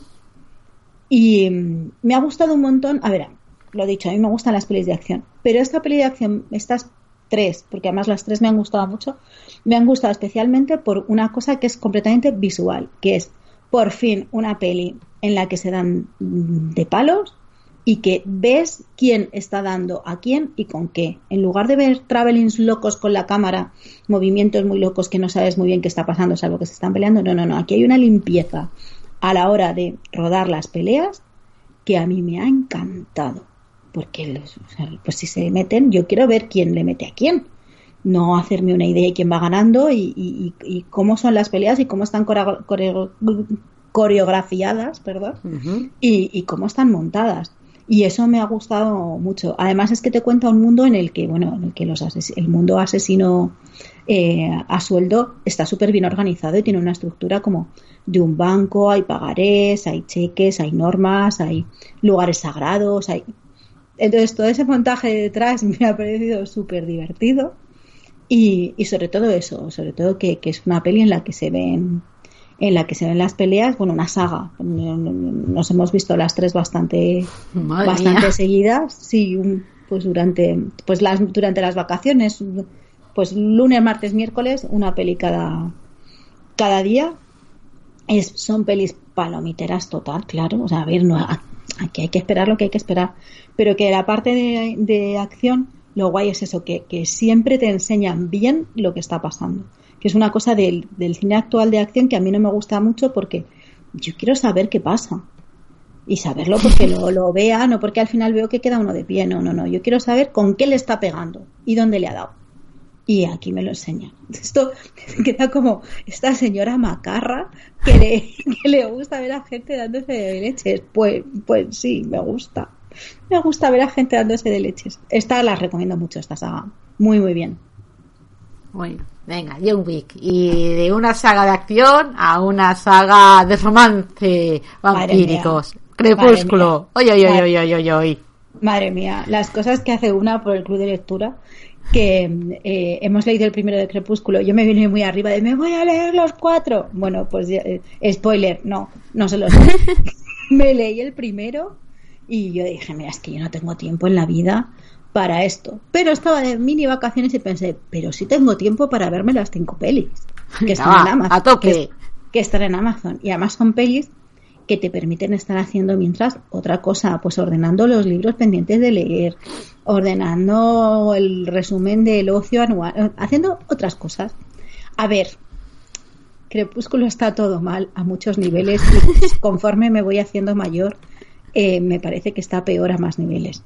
Y um, me ha gustado un montón, a ver, lo dicho, a mí me gustan las pelis de acción, pero esta peli de acción, estas tres, porque además las tres me han gustado mucho, me han gustado especialmente por una cosa que es completamente visual, que es por fin una peli en la que se dan de palos y que ves quién está dando a quién y con qué. En lugar de ver travelings locos con la cámara, movimientos muy locos que no sabes muy bien qué está pasando, salvo que se están peleando, no, no, no. Aquí hay una limpieza a la hora de rodar las peleas que a mí me ha encantado. Porque los, o sea, pues si se meten, yo quiero ver quién le mete a quién. No hacerme una idea de quién va ganando y, y, y cómo son las peleas y cómo están coreo, coreo, coreografiadas, perdón, uh-huh. y, y cómo están montadas. Y eso me ha gustado mucho. Además es que te cuenta un mundo en el que, bueno, en el que los ases- el mundo asesino eh, a sueldo está súper bien organizado y tiene una estructura como de un banco, hay pagarés, hay cheques, hay normas, hay lugares sagrados, hay... Entonces todo ese montaje detrás me ha parecido súper divertido y, y sobre todo eso, sobre todo que, que es una peli en la que se ven en la que se ven las peleas, bueno, una saga. Nos hemos visto las tres bastante, Madre bastante mía. seguidas, sí, un, pues durante, pues las durante las vacaciones, pues lunes, martes, miércoles, una peli cada, cada día. Es, son pelis palomiteras total, claro. O sea, a ver, no, aquí hay que esperar lo que hay que esperar, pero que la parte de, de acción, lo guay es eso, que, que siempre te enseñan bien lo que está pasando. Que es una cosa del, del cine actual de acción que a mí no me gusta mucho porque yo quiero saber qué pasa y saberlo porque lo, lo vea, no porque al final veo que queda uno de pie, no, no, no, yo quiero saber con qué le está pegando y dónde le ha dado y aquí me lo enseña. Esto queda como esta señora macarra que le, que le gusta ver a gente dándose de leches, pues, pues sí, me gusta. Me gusta ver a gente dándose de leches. Esta la recomiendo mucho, esta saga. Muy, muy bien. Bueno, venga, John Wick. Y de una saga de acción a una saga de romance vampíricos. Crepúsculo. Oye, oye, oye, oye, oye, oye. Madre mía, las cosas que hace una por el club de lectura. Que eh, hemos leído el primero de Crepúsculo. Yo me vine muy arriba de me voy a leer los cuatro. Bueno, pues eh, spoiler, no, no se los me leí el primero y yo dije, mira, es que yo no tengo tiempo en la vida para esto. Pero estaba de mini vacaciones y pensé, pero sí tengo tiempo para verme las cinco pelis que están ah, en Amazon. A tope. Que, que están en Amazon. Y además son pelis que te permiten estar haciendo mientras otra cosa, pues ordenando los libros pendientes de leer, ordenando el resumen del ocio anual, haciendo otras cosas. A ver, Crepúsculo está todo mal a muchos niveles y conforme me voy haciendo mayor eh, me parece que está peor a más niveles.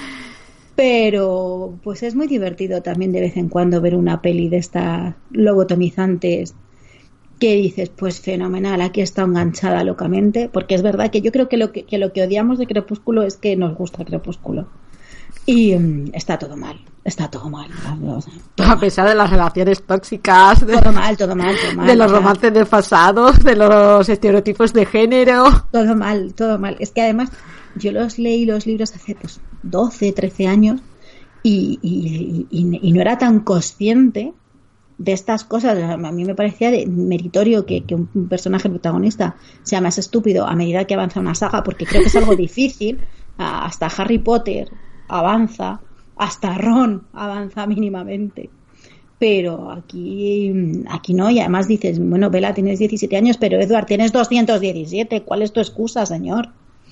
Pero pues es muy divertido también de vez en cuando ver una peli de estas lobotomizantes que dices, pues fenomenal, aquí está enganchada locamente, porque es verdad que yo creo que lo que, que lo que odiamos de Crepúsculo es que nos gusta Crepúsculo. Y um, está todo mal, está todo mal. O sea, todo a pesar mal. De las relaciones tóxicas, de, todo mal, todo mal, todo mal. De los romances del pasado, de los estereotipos de género. Todo mal, todo mal. Es que además yo los leí los libros hace pues doce, trece años y, y, y, y no era tan consciente de estas cosas. A mí me parecía de meritorio que, que un personaje protagonista sea más estúpido a medida que avanza una saga, porque creo que es algo difícil. Hasta Harry Potter avanza, hasta Ron avanza mínimamente, pero aquí aquí no. Y además dices, bueno, Bella, tienes diecisiete años, pero Edward, tienes doscientos diecisiete, ¿cuál es tu excusa, señor?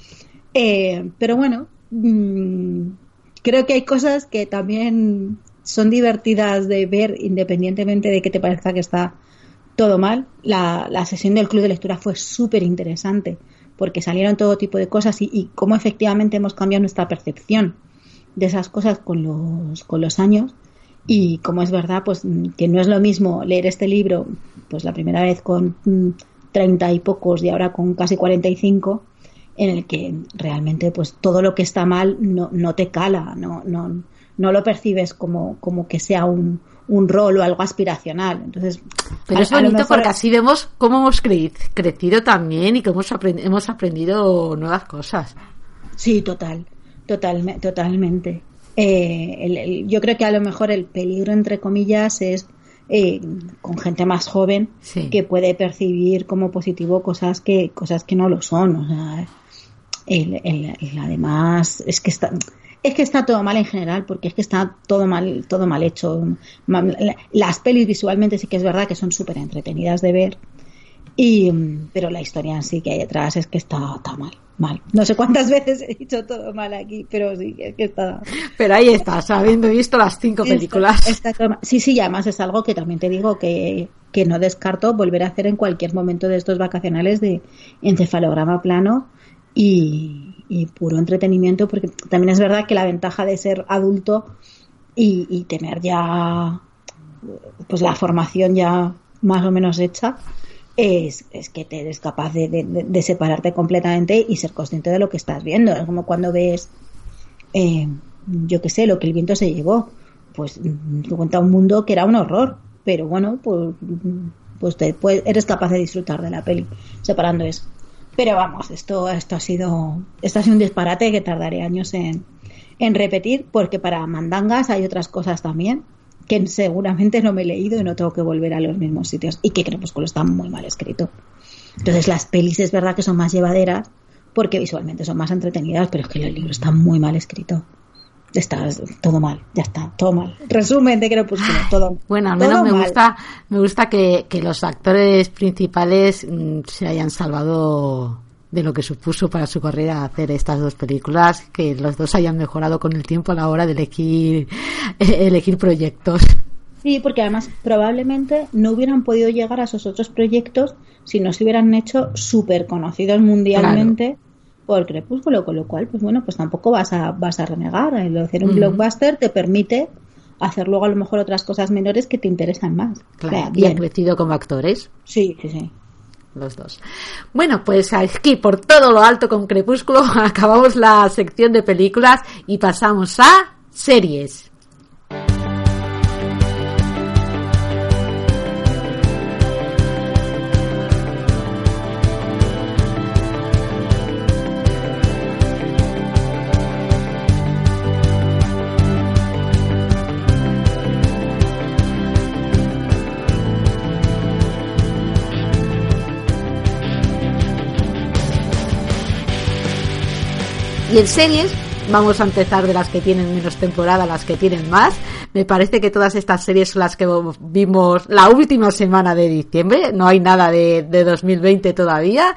Eh, pero bueno, mmm, creo que hay cosas que también son divertidas de ver independientemente de que te parezca que está todo mal. La, la sesión del club de lectura fue súper interesante porque salieron todo tipo de cosas y, y cómo efectivamente hemos cambiado nuestra percepción de esas cosas con los, con los años. Y como es verdad, pues que no es lo mismo leer este libro pues la primera vez con treinta y pocos y ahora con casi cuarenta y cinco, en el que realmente pues todo lo que está mal no, no te cala, no, no, no lo percibes como, como que sea un, un rol o algo aspiracional. Entonces, pero a, es bonito mejor... porque así vemos cómo hemos cre- crecido también y cómo hemos, aprend- hemos aprendido nuevas cosas. Sí, total, total, totalmente. Eh, el, el, yo creo que a lo mejor el peligro, entre comillas, es eh, con gente más joven, sí, que puede percibir como positivo cosas que cosas que no lo son. O sea, el, el, el, además es que está es que está todo mal en general, porque es que está todo mal todo mal hecho. Las pelis visualmente sí que es verdad que son súper entretenidas de ver, y pero la historia en sí que hay detrás es que está, está mal. Mal. No sé cuántas veces he dicho todo mal aquí, pero sí, es que está... Pero ahí estás, habiendo visto las cinco películas. Está, está, sí, sí, y además es algo que también te digo que, que no descarto volver a hacer en cualquier momento de estos vacacionales de encefalograma plano y, y puro entretenimiento, porque también es verdad que la ventaja de ser adulto y, y tener ya pues la formación ya más o menos hecha, Es, es que te eres capaz de, de, de separarte completamente y ser consciente de lo que estás viendo. Es como cuando ves, eh, yo qué sé, Lo que el viento se llevó. Pues te cuenta un mundo que era un horror, pero bueno, pues, pues, te, pues eres capaz de disfrutar de la peli separando eso. Pero vamos, esto, esto ha sido, esto ha sido un disparate que tardaré años en, en repetir, porque para mandangas hay otras cosas también que seguramente no me he leído y no tengo que volver a los mismos sitios, y que Crepúsculo está muy mal escrito. Entonces las pelis es verdad que son más llevaderas porque visualmente son más entretenidas, pero es que el libro está muy mal escrito. Está todo mal, ya está, todo mal. Resumen de Crepúsculo, todo. Bueno, al menos me mal. gusta me gusta que, que los actores principales mmm, se hayan salvado de lo que supuso para su carrera hacer estas dos películas, que los dos hayan mejorado con el tiempo a la hora de elegir elegir proyectos. Sí, porque además probablemente no hubieran podido llegar a esos otros proyectos si no se hubieran hecho súper conocidos mundialmente, claro, por Crepúsculo, con lo cual, pues bueno, pues tampoco vas a vas a renegar. El hacer un uh-huh. blockbuster te permite hacer luego a lo mejor otras cosas menores que te interesan más. Claro, o sea, y han crecido como actores. Sí, sí, sí. los dos. Bueno, pues aquí por todo lo alto con Crepúsculo acabamos la sección de películas y pasamos a series. Y en series, vamos a empezar de las que tienen menos temporada a las que tienen más. Me parece que todas estas series son las que vimos la última semana de diciembre. No hay nada de, de dos mil veinte todavía.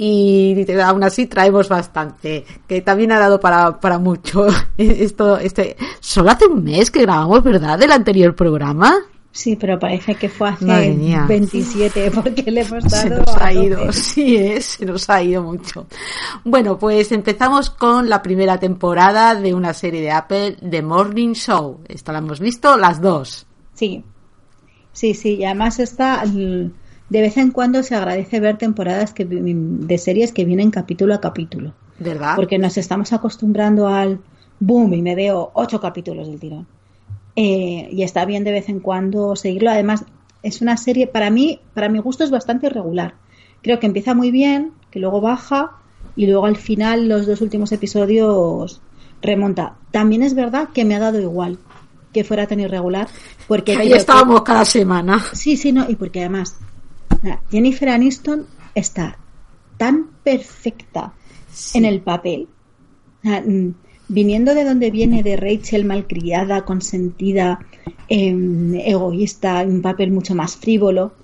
Y aún así traemos bastante. Que también ha dado para, para mucho. Esto, este, solo hace un mes que grabamos, ¿verdad? Del anterior programa. Sí, pero parece que fue hace veintisiete, porque le hemos dado... Se nos ha ido, sí, ¿eh? Se nos ha ido mucho. Bueno, pues empezamos con la primera temporada de una serie de Apple, The Morning Show. Esta la hemos visto las dos. Sí, sí, sí, y además esta... De vez en cuando se agradece ver temporadas que, de series que vienen capítulo a capítulo. ¿Verdad? Porque nos estamos acostumbrando al boom y me veo ocho capítulos del tirón. Eh, y está bien de vez en cuando seguirlo. Además es una serie, para mí, para mi gusto es bastante irregular. Creo que empieza muy bien, que luego baja y luego al final los dos últimos episodios remonta. También es verdad que me ha dado igual que fuera tan irregular, porque ahí estábamos que... cada semana. Sí, sí, no, y porque además Jennifer Aniston está tan perfecta, sí, en el papel. O sea, viniendo de donde viene, de Rachel malcriada, consentida, eh, egoísta, un papel mucho más frívolo,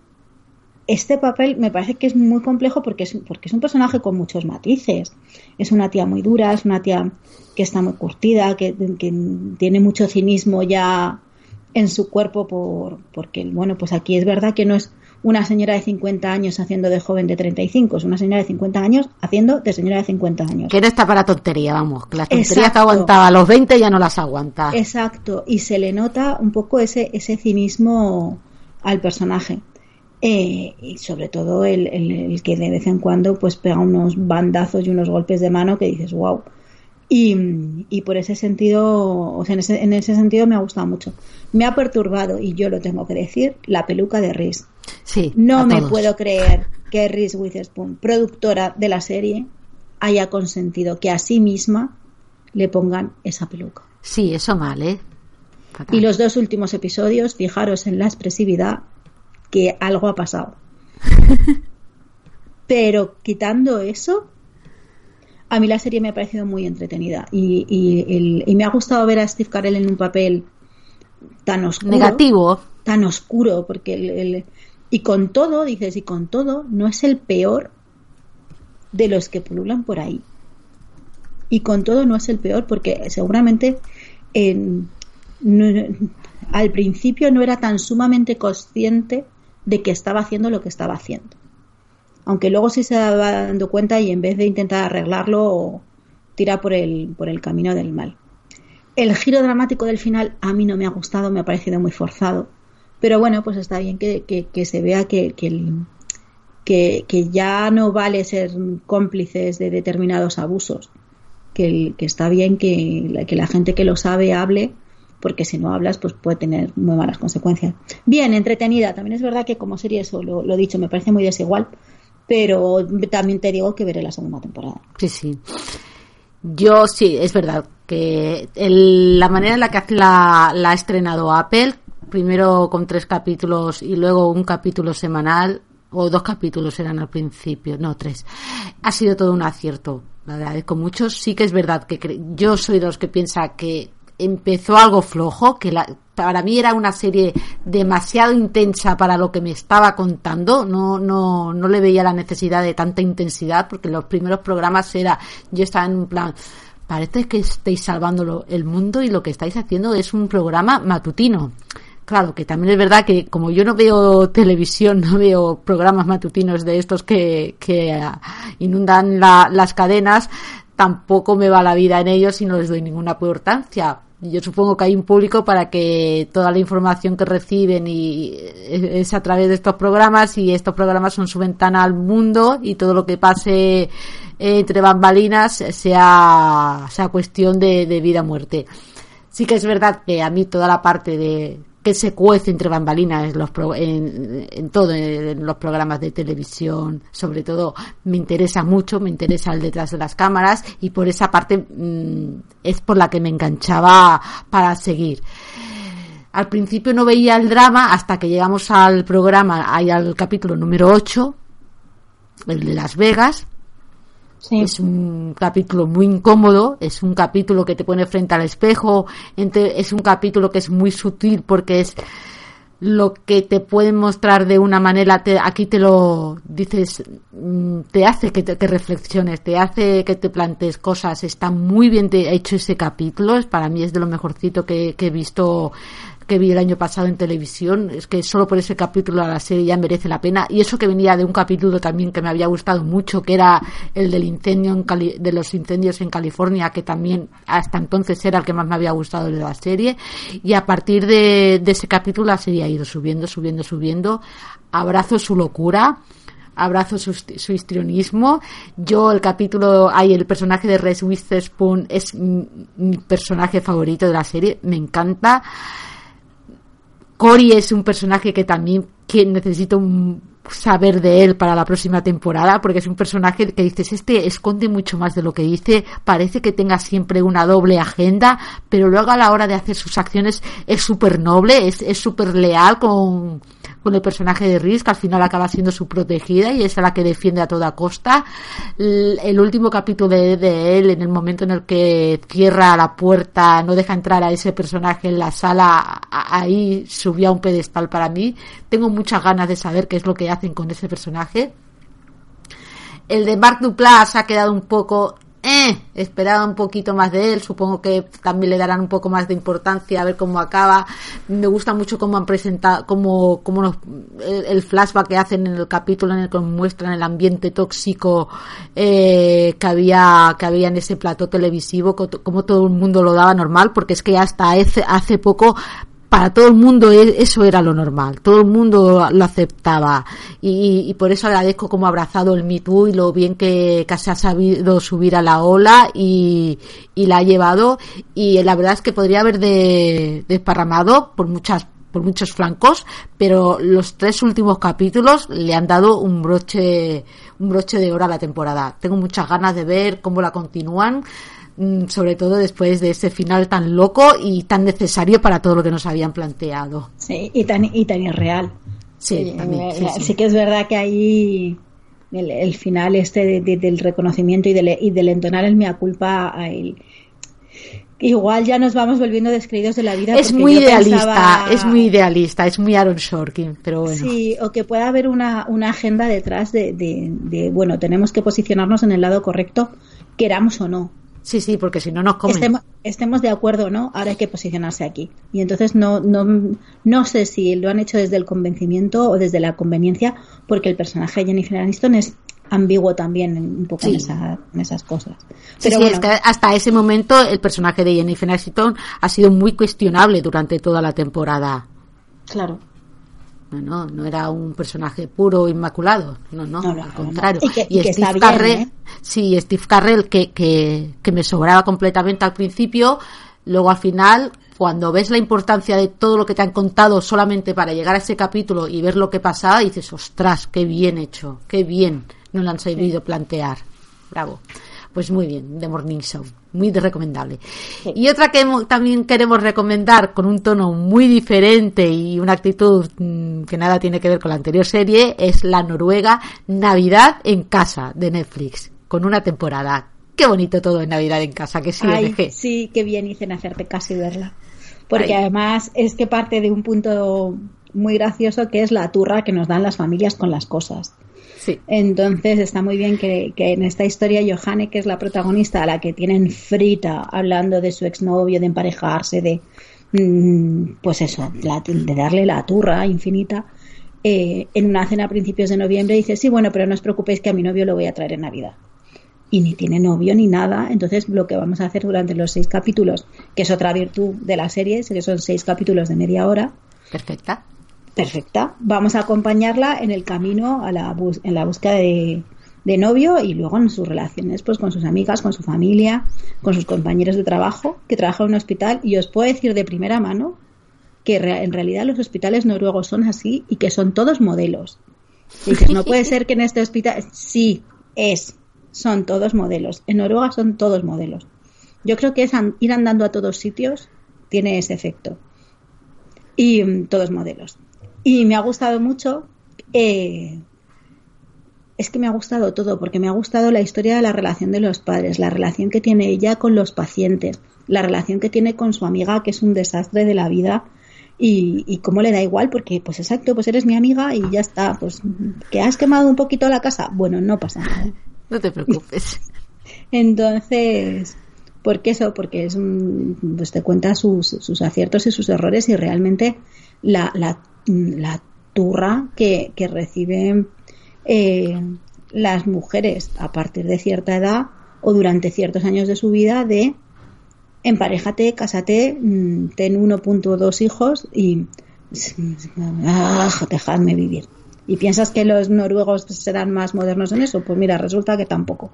este papel me parece que es muy complejo porque es, porque es un personaje con muchos matices. Es una tía muy dura, es una tía que está muy curtida, que, que tiene mucho cinismo ya en su cuerpo por, porque, bueno, pues aquí es verdad que no es una señora de cincuenta años haciendo de joven de treinta y cinco, es una señora de cincuenta años haciendo de señora de cincuenta años. Que no está para tontería, vamos, que las tonterías, exacto, que aguantaba a los veinte ya no las aguanta. Exacto, y se le nota un poco ese, ese cinismo al personaje. Eh, y sobre todo el, el, el que de vez en cuando pues pega unos bandazos y unos golpes de mano que dices wow. Y, y por ese sentido, o sea, en ese, en ese sentido me ha gustado mucho. Me ha perturbado, y yo lo tengo que decir, la peluca de Reese. Sí, no me todos. puedo creer que Reese Witherspoon, productora de la serie, haya consentido que a sí misma le pongan esa peluca. Sí, eso mal, ¿eh? Fatal. Y los dos últimos episodios, fijaros en la expresividad, que algo ha pasado. Pero quitando eso, a mí la serie me ha parecido muy entretenida y, y, el, y me ha gustado ver a Steve Carell en un papel tan oscuro, negativo, tan oscuro, porque el, el, y con todo, dices, y con todo, no es el peor de los que pululan por ahí. Y con todo no es el peor, porque seguramente en, no, al principio no era tan sumamente consciente de que estaba haciendo lo que estaba haciendo. Aunque luego sí se va dando cuenta y en vez de intentar arreglarlo, tira por el, por el camino del mal. El giro dramático del final a mí no me ha gustado, me ha parecido muy forzado. Pero bueno, pues está bien que, que, que se vea que, que, el, que, que ya no vale ser cómplices de determinados abusos. Que, el, que está bien que, que la gente que lo sabe hable, porque si no hablas pues puede tener muy malas consecuencias. Bien, entretenida. También es verdad que como serie, eso lo, lo dicho, me parece muy desigual. Pero también te digo que veré la segunda temporada. Sí, sí. Yo sí, es verdad que el, la manera en la que la, la ha estrenado Apple, primero con tres capítulos y luego un capítulo semanal, o dos capítulos eran al principio, no, tres, ha sido todo un acierto. La agradezco mucho. Sí que es verdad que cre- yo soy de los que piensa que empezó algo flojo, que la, para mí era una serie demasiado intensa para lo que me estaba contando. No, no, no le veía la necesidad de tanta intensidad, porque los primeros programas era, yo estaba en un plan, parece que estáis salvando el mundo y lo que estáis haciendo es un programa matutino. Claro, que también es verdad que como yo no veo televisión, no veo programas matutinos de estos que, que inundan la, las cadenas, tampoco me va la vida en ellos y no les doy ninguna importancia. Yo supongo que hay un público para que toda la información que reciben y es a través de estos programas, y estos programas son su ventana al mundo, y todo lo que pase entre bambalinas sea, sea cuestión de, de vida o muerte. Sí que es verdad que a mí toda la parte de que se cuece entre bambalinas en, los pro, en, en todo, en los programas de televisión, sobre todo, me interesa mucho, me interesa el detrás de las cámaras, y por esa parte mmm, es por la que me enganchaba para seguir. Al principio no veía el drama hasta que llegamos al programa, ahí al capítulo número ocho, el de Las Vegas. Sí. Es un capítulo muy incómodo, es un capítulo que te pone frente al espejo, es un capítulo que es muy sutil porque es lo que te pueden mostrar de una manera, te, aquí te lo dices, te hace que, te, que reflexiones, te hace que te plantees cosas. Está muy bien hecho ese capítulo, para mí es de lo mejorcito que, que he visto, que vi el año pasado en televisión. Es que solo por ese capítulo la serie ya merece la pena, y eso que venía de un capítulo también que me había gustado mucho, que era el del incendio en Cali- de los incendios en California, que también hasta entonces era el que más me había gustado de la serie, y a partir de, de ese capítulo la serie ha ido subiendo, subiendo, subiendo. Abrazo su locura, abrazo su, su histrionismo. Yo el capítulo, hay el personaje de Reese Witherspoon es mi, mi personaje favorito de la serie, me encanta. Cory es un personaje que también que necesito saber de él para la próxima temporada, porque es un personaje que dices, este esconde mucho más de lo que dice, parece que tenga siempre una doble agenda, pero luego a la hora de hacer sus acciones es súper noble, es es súper leal con, con el personaje de Reese, que al final acaba siendo su protegida y es a la que defiende a toda costa. El, el último capítulo de, de él, en el momento en el que cierra la puerta, no deja entrar a ese personaje en la sala, ahí subió a un pedestal para mí. Tengo muchas ganas de saber qué es lo que hacen con ese personaje. El de Mark Duplass ha quedado un poco eh, esperaba un poquito más de él, supongo que también le darán un poco más de importancia a ver cómo acaba. Me gusta mucho cómo han presentado, cómo, cómo nos, el, el flashback que hacen en el capítulo en el que muestran el ambiente tóxico eh, que había que había en ese plató televisivo, cómo todo el mundo lo daba normal, porque es que hasta hace, hace poco para todo el mundo eso era lo normal, todo el mundo lo aceptaba, y, y por eso agradezco cómo ha abrazado el Me Too y lo bien que, que se ha sabido subir a la ola y, y la ha llevado, y la verdad es que podría haber de, desparramado por muchas por muchos flancos, pero los tres últimos capítulos le han dado un broche un broche de oro a la temporada. Tengo muchas ganas de ver cómo la continúan, sobre todo después de ese final tan loco y tan necesario para todo lo que nos habían planteado. Sí, y tan, y tan irreal. Sí, eh, también. Sí, sí. sí que es verdad que ahí el, el final este de, de, del reconocimiento y del, y del entonar el mea culpa, el, igual ya nos vamos volviendo descreídos de la vida. Es muy idealista, pensaba, es muy idealista, es muy Aaron Sorkin, pero bueno. Sí, o que pueda haber una, una agenda detrás de, de, de, bueno, tenemos que posicionarnos en el lado correcto, queramos o no. Sí, sí, porque si no nos comen. Estemos, estemos de acuerdo o no, ahora hay que posicionarse aquí. Y entonces no, no, no sé si lo han hecho desde el convencimiento o desde la conveniencia, porque el personaje de Jennifer Aniston es ambiguo también un poco sí. en, esa, en esas cosas. Pero sí, bueno, es que hasta ese momento el personaje de Jennifer Aniston ha sido muy cuestionable durante toda la temporada. Claro. No, no era un personaje puro, inmaculado, no, no, no, no al contrario. No. Y, que, y, y Steve que Carell, bien, ¿eh? sí, Steve Carell que, que, que me sobraba completamente al principio, luego al final, cuando ves la importancia de todo lo que te han contado solamente para llegar a ese capítulo y ver lo que pasaba, dices, ostras, qué bien hecho, qué bien nos lo han sabido sí. plantear. Bravo. Pues muy bien, The Morning Show, muy recomendable. Sí. Y otra que hemos, también queremos recomendar con un tono muy diferente y una actitud mmm, que nada tiene que ver con la anterior serie es la noruega Navidad en Casa de Netflix, con una temporada. Qué bonito todo en Navidad en Casa, que sí, Ay, sí, qué bien hice en hacerte caso y verla. Porque Ay. además es que parte de un punto muy gracioso que es la turra que nos dan las familias con las cosas. Sí. Entonces está muy bien que, que en esta historia Johanne, que es la protagonista, a la que tienen frita hablando de su exnovio, de emparejarse, de mmm, pues eso, la, de darle la turra infinita, eh, en una cena a principios de noviembre dice, sí, bueno, pero no os preocupéis que a mi novio lo voy a traer en Navidad. y ni tiene novio ni nada. Entonces lo que vamos a hacer durante los seis capítulos, que es otra virtud de la serie, que son seis capítulos de media hora. Perfecta. Perfecta. Vamos a acompañarla en el camino a la bus- en la búsqueda de, de novio y luego en sus relaciones pues con sus amigas, con su familia, con sus compañeros de trabajo, que trabajan en un hospital. Y os puedo decir de primera mano que re- en realidad los hospitales noruegos son así y que son todos modelos. Y dices, no puede ser que en este hospital... Sí, es. Son todos modelos. En Noruega son todos modelos. Yo creo que es an- ir andando a todos sitios tiene ese efecto. Y um, todos modelos. Y me ha gustado mucho... Eh, es que me ha gustado todo, porque me ha gustado la historia de la relación de los padres, la relación que tiene ella con los pacientes, la relación que tiene con su amiga, que es un desastre de la vida, y, y cómo le da igual, porque pues exacto, pues eres mi amiga y ya está. Pues que has quemado un poquito la casa, bueno, no pasa nada. No te preocupes. Entonces, ¿por qué eso? Porque es un, pues te cuenta sus, sus aciertos y sus errores, y realmente la, la, la turra que, que reciben eh, las mujeres a partir de cierta edad o durante ciertos años de su vida de emparéjate, cásate, ten uno punto dos hijos y ah, dejadme vivir. ¿Y piensas que los noruegos serán más modernos en eso? Pues mira, resulta que tampoco.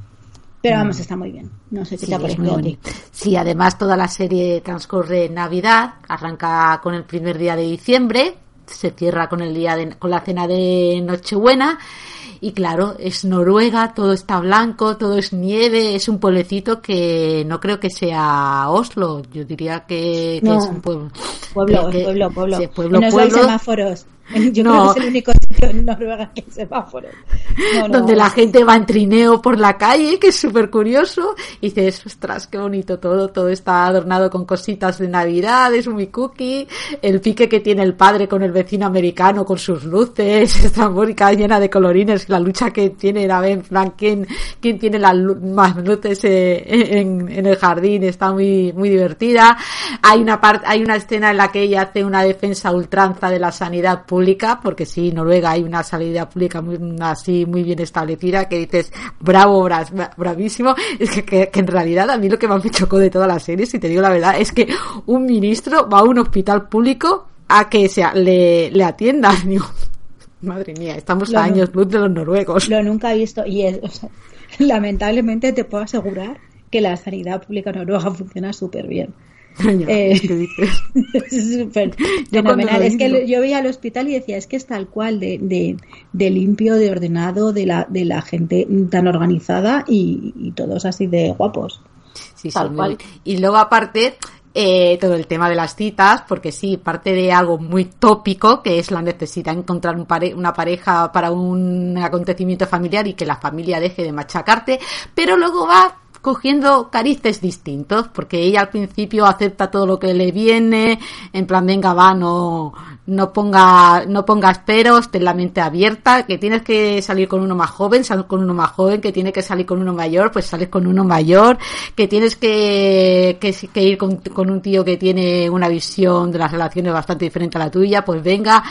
Pero vamos, está muy bien. No sé qué Sí, te ha parecido a ti. Sí, además toda la serie transcurre en Navidad, arranca con el primer día de diciembre, se cierra con el día de, con la cena de Nochebuena. Y claro, es Noruega, todo está blanco, todo es nieve, es un pueblecito que no creo que sea Oslo, yo diría que, que no, es un pueblo. Pueblo, que, pueblo, pueblo. Sí, pueblo, no pueblo. hay semáforos. Yo no. creo que es el único sitio en Noruega que hay semáforos. No, no, donde no. la gente va en trineo por la calle, que es súper curioso, y dices, ostras, qué bonito todo, todo está adornado con cositas de Navidad, es muy cookie, el pique que tiene el padre con el vecino americano, con sus luces, esta música llena de colorines, la lucha que tiene, a ver, en plan, quién, quién tiene las más luces eh, en, en el jardín, está muy, muy divertida. Hay una parte, hay una escena en la que ella hace una defensa a ultranza de la sanidad pública, porque sí, en Noruega hay una sanidad pública muy, así muy bien establecida, que dices, bravo, bra, bravísimo. Es que, que, que en realidad a mí lo que más me chocó de toda la serie, si te digo la verdad, es que un ministro va a un hospital público a que sea, le, le atiendan. Digo, madre mía, estamos lo a no, años luz de los noruegos. Lo nunca he visto, y es, o sea, lamentablemente te puedo asegurar que la sanidad pública noruega funciona súper bien. Ya, eh, ¿qué dices? Es súper fenomenal. Es que yo veía al hospital y decía, es que es tal cual de, de, de limpio, de ordenado, de la, de la gente tan organizada y, y todos así de guapos. Sí, tal sí, cual. Y luego aparte, eh, todo el tema de las citas, porque sí, parte de algo muy tópico, que es la necesidad de encontrar un pare- una pareja para un acontecimiento familiar y que la familia deje de machacarte, pero luego va cogiendo carices distintos, porque ella al principio acepta todo lo que le viene, en plan, venga, va, no, no ponga, no pongas peros, ten la mente abierta, que tienes que salir con uno más joven, sal con uno más joven, que tiene que salir con uno mayor, pues sales con uno mayor, que tienes que, que, que ir con, con un tío que tiene una visión de las relaciones bastante diferente a la tuya, pues venga.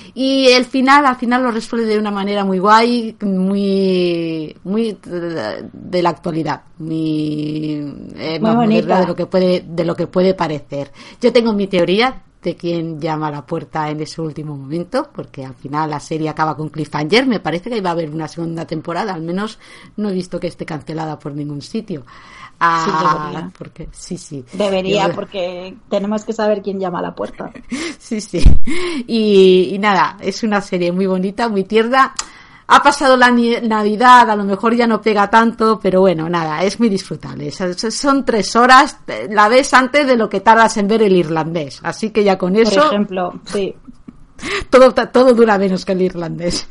Y el final, al final lo resuelve de una manera muy guay, muy, muy de la actualidad, muy, eh, muy más bonita. moderna de lo que puede, de lo que puede parecer. Yo tengo mi teoría de quién llama a la puerta en ese último momento, porque al final la serie acaba con cliffhanger. Me parece que iba a haber una segunda temporada, al menos no he visto que esté cancelada por ningún sitio. Ah, sí, debería. Porque, sí, sí. Debería, Yo, porque tenemos que saber quién llama a la puerta. Sí, sí. Y, y nada, es una serie muy bonita, muy tierna. Ha pasado la Navidad, a lo mejor ya no pega tanto, pero bueno, nada, es muy disfrutable. Son tres horas, la ves antes de lo que tardas en ver el irlandés. Así que ya con eso... Por ejemplo, sí. Todo, todo dura menos que el irlandés.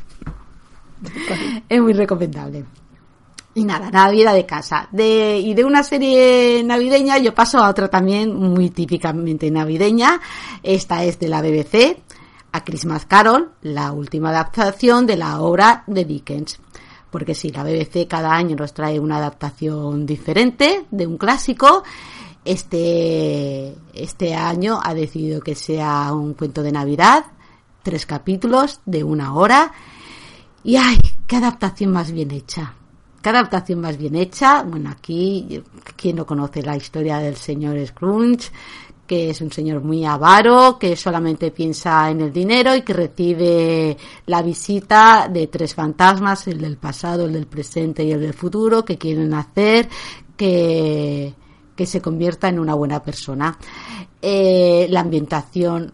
Es muy recomendable. Y nada, Navidad de casa. De, y de una serie navideña yo paso a otra también muy típicamente navideña. Esta es de la B B C, A Christmas Carol, la última adaptación de la obra de Dickens. Porque sí, la B B C cada año nos trae una adaptación diferente de un clásico. Este, este año ha decidido que sea un cuento de Navidad, tres capítulos de una hora. Y ¡ay! ¡Qué adaptación más bien hecha! qué adaptación más bien hecha. Bueno, aquí, ¿quién no conoce la historia del señor Scrooge? Que es un señor muy avaro, que solamente piensa en el dinero y que recibe la visita de tres fantasmas, el del pasado, el del presente y el del futuro, que quieren hacer que, que se convierta en una buena persona. Eh, la ambientación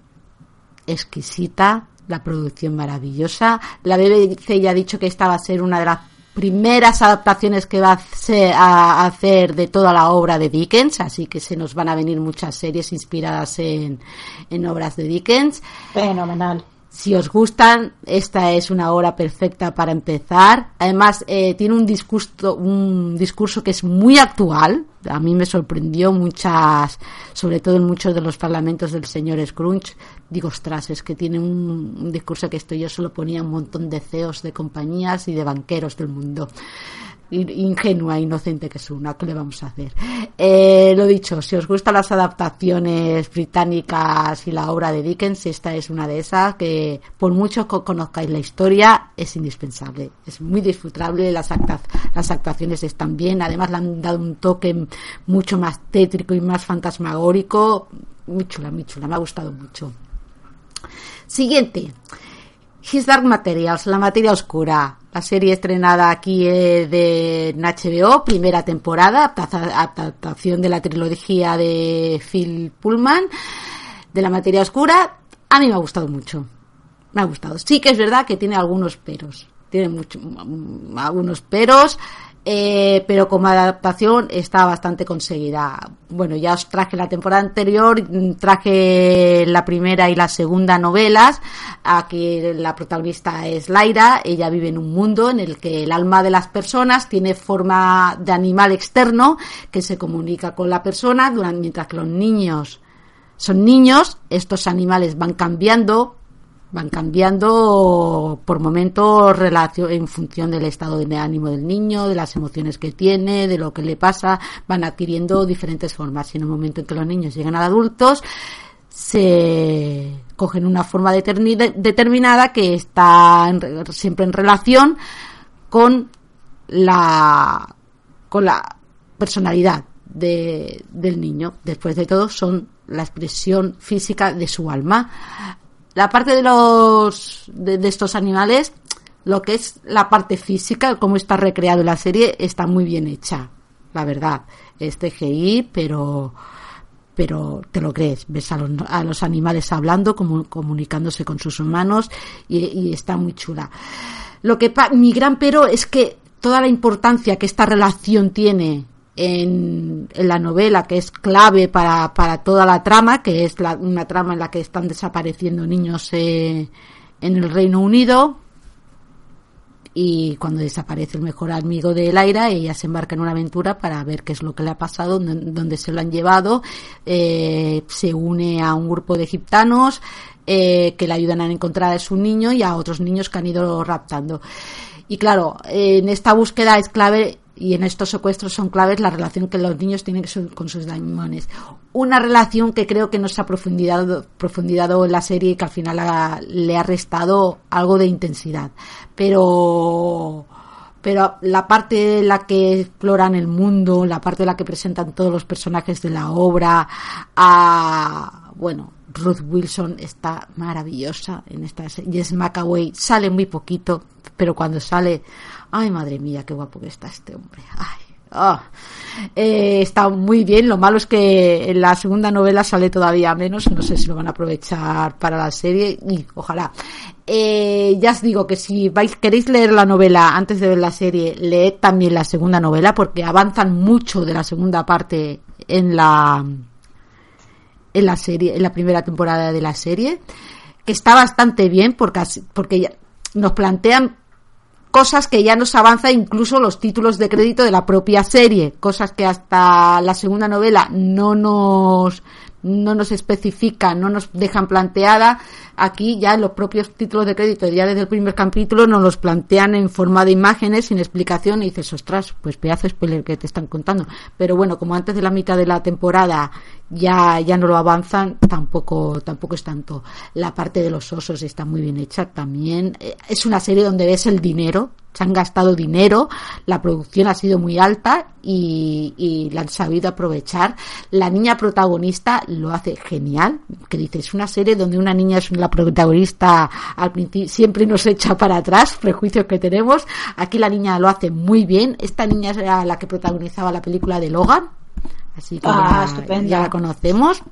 exquisita, la producción maravillosa. La B B C ya ha dicho que esta va a ser una de las primeras adaptaciones que va a hacer, a hacer de toda la obra de Dickens, así que se nos van a venir muchas series inspiradas en, en obras de Dickens. Fenomenal. Si os gustan, esta es una obra perfecta para empezar. Además, eh, tiene un discurso, un discurso que es muy actual. A mí me sorprendió muchas, sobre todo en muchos de los parlamentos del señor Scrooge. Digo, ostras, es que tiene un, un discurso que esto yo solo ponía un montón de C E Os de compañías y de banqueros del mundo. Ingenua, inocente que es una, ¿qué le vamos a hacer? Eh, lo dicho, si os gustan las adaptaciones británicas y la obra de Dickens, esta es una de esas que, por mucho que conozcáis la historia, es indispensable, es muy disfrutable, las, acta- las actuaciones están bien, además le han dado un toque mucho más tétrico y más fantasmagórico, muy chula, muy chula, me ha gustado mucho. Siguiente, His Dark Materials, la materia oscura. La serie estrenada aquí eh, de en H B O, primera temporada, adaptación de la trilogía de Phil Pullman, de la materia oscura. A mí me ha gustado mucho. Me ha gustado. Sí que es verdad que tiene algunos peros. Tiene mucho, algunos peros. Eh, pero como adaptación está bastante conseguida. Bueno, ya os traje la temporada anterior, traje la primera y la segunda novelas. Aquí la protagonista es Lyra, ella vive en un mundo en el que el alma de las personas tiene forma de animal externo que se comunica con la persona, durante, mientras que los niños son niños, estos animales van cambiando van cambiando por momentos en función del estado de ánimo del niño, de las emociones que tiene, de lo que le pasa, van adquiriendo diferentes formas y en el momento en que los niños llegan a adultos se cogen una forma determin- determinada que está en, siempre en relación con la con la personalidad de, del niño. Después de todo son la expresión física de su alma. La parte de los de, de estos animales, lo que es la parte física, cómo está recreado en la serie, está muy bien hecha, la verdad. Es C G I, pero pero te lo crees, ves a los, a los animales hablando, como, comunicándose con sus humanos y, y está muy chula. Lo que pa- mi gran pero es que toda la importancia que esta relación tiene En, en la novela, que es clave para, para toda la trama, que es la, una trama en la que están desapareciendo niños eh, en el Reino Unido, y cuando desaparece el mejor amigo de Lyra, ella se embarca en una aventura para ver qué es lo que le ha pasado, dónde se lo han llevado, eh, se une a un grupo de egiptanos eh, que le ayudan a encontrar a su niño y a otros niños que han ido raptando. Y claro, en esta búsqueda es clave, y en estos secuestros son claves la relación que los niños tienen con sus daimones. Una relación que creo que no se ha profundizado, profundizado en la serie y que al final ha, le ha restado algo de intensidad. Pero, pero la parte en la que exploran el mundo, la parte en la que presentan todos los personajes de la obra, a, bueno, Ruth Wilson está maravillosa en esta serie. Jess McAway sale muy poquito, pero cuando sale, ay madre mía, qué guapo que está este hombre. Ay, oh. eh, está muy bien. Lo malo es que en la segunda novela sale todavía menos. No sé si lo van a aprovechar para la serie y ojalá. Eh, ya os digo que si vais queréis leer la novela antes de ver la serie, leed también la segunda novela porque avanzan mucho de la segunda parte en la en la serie, en la primera temporada de la serie, que está bastante bien porque porque ya nos plantean cosas que ya nos avanza incluso los títulos de crédito de la propia serie, cosas que hasta la segunda novela no nos no nos especifican, no nos dejan planteada. Aquí ya en los propios títulos de crédito, ya desde el primer capítulo, nos los plantean en forma de imágenes, sin explicación, y dices, ostras, pues pedazo de spoiler que te están contando. Pero bueno, como antes de la mitad de la temporada ya, ya no lo avanzan, tampoco, tampoco es tanto. La parte de los osos está muy bien hecha también. Es una serie donde ves el dinero, se han gastado dinero, la producción ha sido muy alta y, y la han sabido aprovechar. La niña protagonista lo hace genial, que dices, es una serie donde una niña es la protagonista, al principio siempre nos echa para atrás, prejuicios que tenemos. Aquí la niña lo hace muy bien. Esta niña era la que protagonizaba la película de Logan, así que ah, ya, ya la conocemos.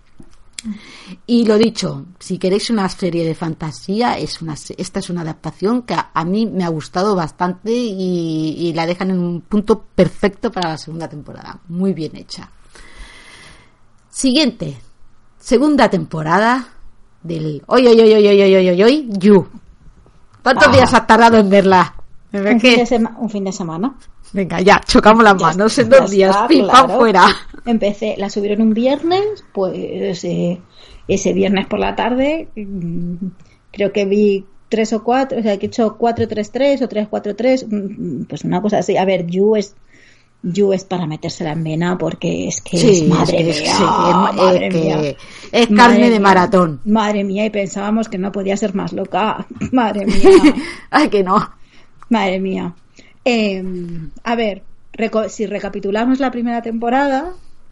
Y lo dicho, si queréis una serie de fantasía, es una, esta es una adaptación que a, a mí me ha gustado bastante y, y la dejan en un punto perfecto para la segunda temporada, muy bien hecha. Siguiente, segunda temporada del hoy hoy hoy hoy hoy hoy hoy hoy You. ¿Cuántos ah. días has tardado en verla? Un fin, de sema- un fin de semana. Venga, ya, chocamos las manos en dos días, pim, pam, fuera. Empecé, la subieron un viernes, pues eh, ese viernes por la tarde, creo que vi tres o cuatro, o sea, que he hecho cuatro tres tres o tres cuatro tres, pues una cosa así. A ver, You es, You es para metérsela en vena porque es que sí, es madre es, mía, sí, es, madre es, mía. Que es carne madre de mía, maratón. Madre mía, y pensábamos que no podía ser más loca, madre mía. Ay, que no. Madre mía. Eh, a ver, reco- si recapitulamos la primera temporada,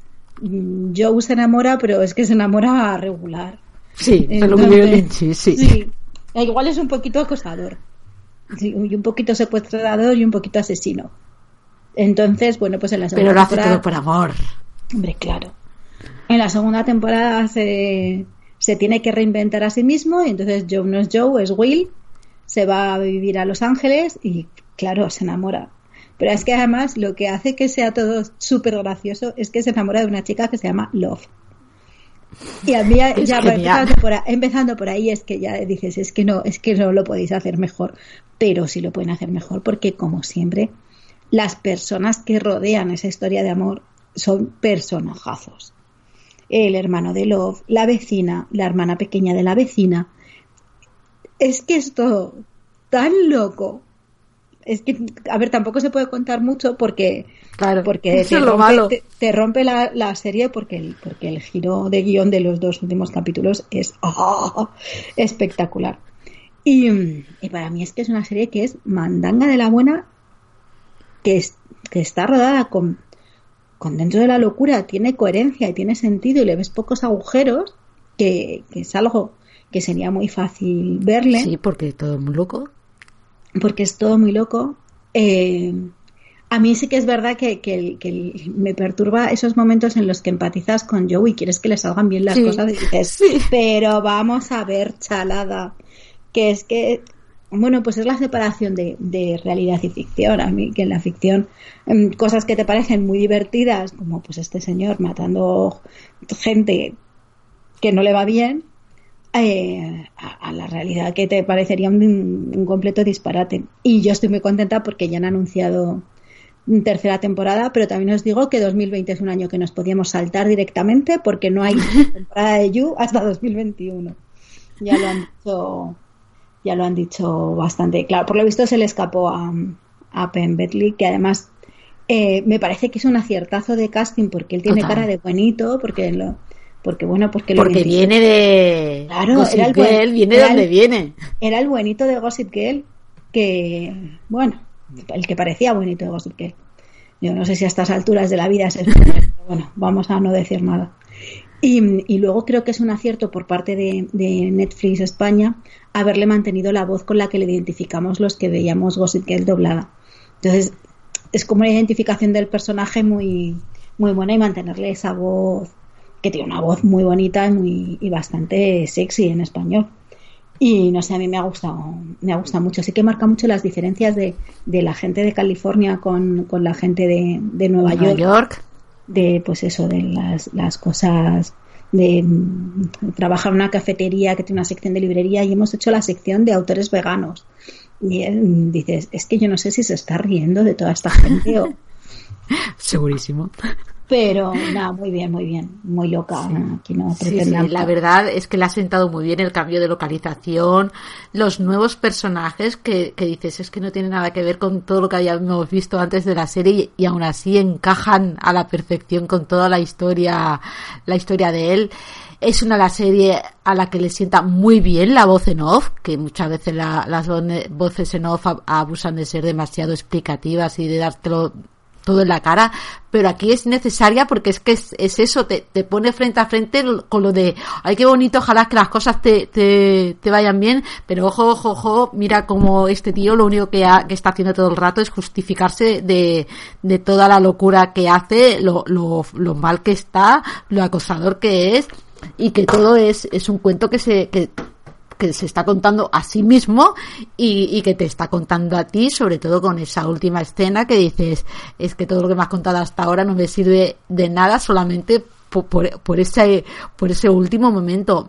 Joe se enamora, pero es que se enamora regular. Sí, es lo que digo Lynch, sí. sí. Igual es un poquito acosador, sí, y un poquito secuestrador y un poquito asesino. Entonces, bueno, pues en la segunda pero lo hace temporada, todo por amor. Hombre, claro. En la segunda temporada se, se tiene que reinventar a sí mismo y entonces Joe no es Joe, es Will. Se va a vivir a Los Ángeles y, claro, se enamora. Pero es que además lo que hace que sea todo súper gracioso es que se enamora de una chica que se llama Love. Y a mí ya, ya empezando, por ahí, empezando por ahí es que ya dices, es que no, es que no lo podéis hacer mejor. Pero sí lo pueden hacer mejor porque, como siempre, las personas que rodean esa historia de amor son personajazos. El hermano de Love, la vecina, la hermana pequeña de la vecina. Es que es todo tan loco. Es que, a ver, tampoco se puede contar mucho porque, claro, porque te, rompe, te, te rompe la, la serie porque el, porque el giro de guión de los dos últimos capítulos es oh, espectacular. Y, y para mí es que es una serie que es mandanga de la buena, que, es, que está rodada con, con dentro de la locura, tiene coherencia y tiene sentido y le ves pocos agujeros, que, que es algo que sería muy fácil verle. Sí, porque todo es muy loco. Porque es todo muy loco. Eh, a mí sí que es verdad que, que, que me perturba esos momentos en los que empatizas con Joe y quieres que le salgan bien las sí, cosas y dices, sí. Pero vamos a ver, chalada. Que es que, bueno, pues es la separación de, de realidad y ficción. A mí que en la ficción eh, cosas que te parecen muy divertidas, como pues este señor matando gente que no le va bien, Eh, a, a la realidad que te parecería un, un completo disparate. Y yo estoy muy contenta porque ya han anunciado tercera temporada, pero también os digo que dos mil veinte es un año que nos podíamos saltar directamente porque no hay temporada de You hasta dos mil veintiuno. Ya lo han dicho, ya lo han dicho bastante claro. Por lo visto se le escapó a, a Penn Badgley, que además eh, me parece que es un aciertazo de casting porque él tiene Total. cara de buenito, porque lo Porque bueno, porque, porque viene de claro, Gossip era el Girl, buen, viene de donde el, viene. Era el buenito de Gossip Girl, que, bueno, el que parecía buenito de Gossip Girl. Yo no sé si a estas alturas de la vida es el pero bueno, vamos a no decir nada. Y, y luego creo que es un acierto por parte de, de Netflix España haberle mantenido la voz con la que le identificamos los que veíamos Gossip Girl doblada. Entonces, es como una identificación del personaje muy, muy buena y mantenerle esa voz que tiene una voz muy bonita y, muy, y bastante sexy en español. Y no sé, a mí me ha gustado, me ha gustado mucho. Sí que marca mucho las diferencias de, de la gente de California con, con la gente de, de Nueva, Nueva York. York. De, pues eso, de las, las cosas de, de trabajar en una cafetería que tiene una sección de librería y hemos hecho la sección de autores veganos. Y él, dices, es que yo no sé si se está riendo de toda esta gente o... Segurísimo. Pero nada, muy bien, muy bien, muy loca. Sí. Aquí no Sí, sí, la verdad es que le ha sentado muy bien el cambio de localización, los nuevos personajes que, que dices, es que no tiene nada que ver con todo lo que habíamos visto antes de la serie y, y aún así encajan a la perfección con toda la historia, la historia de él. Es una la serie a la que le sienta muy bien la voz en off, que muchas veces la, las voces en off abusan de ser demasiado explicativas y de dártelo todo en la cara, pero aquí es necesaria porque es que es, es eso, te, te pone frente a frente con lo de, ay, qué bonito, ojalá que las cosas te, te, te vayan bien, pero ojo, ojo, ojo, mira como este tío lo único que, ha, que está haciendo todo el rato es justificarse de, de toda la locura que hace, lo, lo, lo mal que está, lo acosador que es, y que todo es, es un cuento que se, que, que se está contando a sí mismo y, y que te está contando a ti, sobre todo con esa última escena que dices, es que todo lo que me has contado hasta ahora no me sirve de nada solamente por, por, por ese por ese último momento.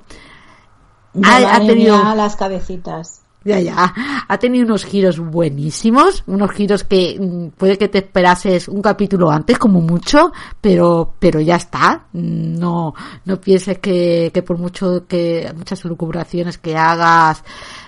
Ha, ha tenido mía, las cabecitas. Ya, ya. Ha tenido unos giros buenísimos, unos giros que mmm, puede que te esperases un capítulo antes, como mucho, pero, pero ya está. No, no pienses que, que por mucho que, muchas elucubraciones que hagas,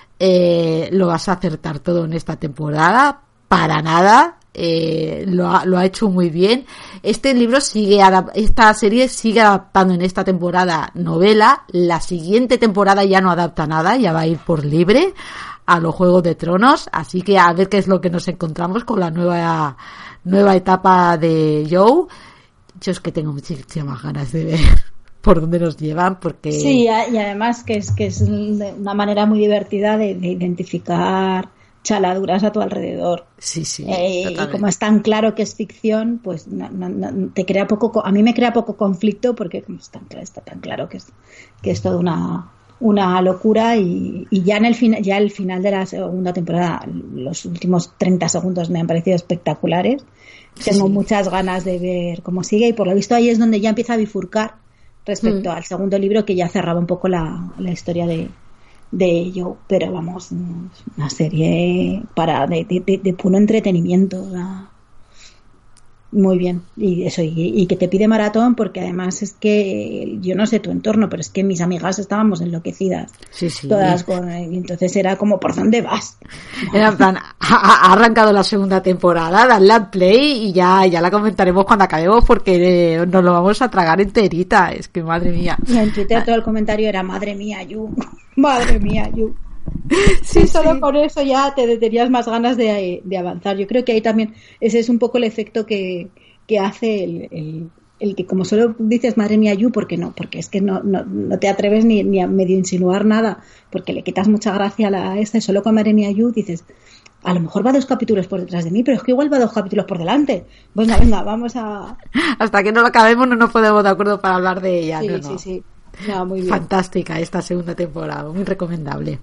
eh, lo vas a acertar todo en esta temporada. Para nada. Eh, lo ha, lo ha hecho muy bien. Este libro sigue, esta serie sigue adaptando en esta temporada novela. La siguiente temporada ya no adapta nada, ya va a ir por libre a los Juegos de Tronos, así que a ver qué es lo que nos encontramos con la nueva nueva etapa de Joe. Yo es que tengo muchísimas ganas de ver por dónde nos llevan, porque sí, y además que es que es una manera muy divertida de, de identificar chaladuras a tu alrededor. Sí, sí. Eh, y como es tan claro que es ficción, pues no, no, no, te crea poco, a mí me crea poco conflicto porque como está, está tan claro que es que es toda una una locura y, y ya en el final, ya el final de la segunda temporada, los últimos treinta segundos me han parecido espectaculares. Sí. Tengo muchas ganas de ver cómo sigue y por lo visto ahí es donde ya empieza a bifurcar respecto mm. al segundo libro, que ya cerraba un poco la, la historia de de Joe, pero vamos, una serie para de, de, de, de puro entretenimiento, ¿verdad? Muy bien, y eso, y, y que te pide maratón, porque además es que yo no sé tu entorno, pero es que mis amigas estábamos enloquecidas, sí, sí. todas con, y entonces era como, ¿por dónde vas? Era en plan, ha, ha arrancado la segunda temporada, dale al play y ya, ya la comentaremos cuando acabemos, porque eh, nos lo vamos a tragar enterita, es que madre mía. Y en Twitter todo el comentario era, madre mía, Yu, madre mía, Yu. Sí, sí, solo sí. Con eso ya te tenías más ganas de, de avanzar. Yo creo que ahí también ese es un poco el efecto que, que hace el, el, el que como solo dices madre mía Yu, ¿por qué no? Porque es que no, no, no te atreves ni, ni a medio insinuar nada, porque le quitas mucha gracia a la esta, y solo con madre mía Yu dices, a lo mejor va dos capítulos por detrás de mí, pero es que igual va dos capítulos por delante. Venga, venga, vamos a... Hasta que no lo acabemos no nos podemos de acuerdo para hablar de ella. Sí, no, sí, no. sí. No, muy bien. Fantástica esta segunda temporada, muy recomendable.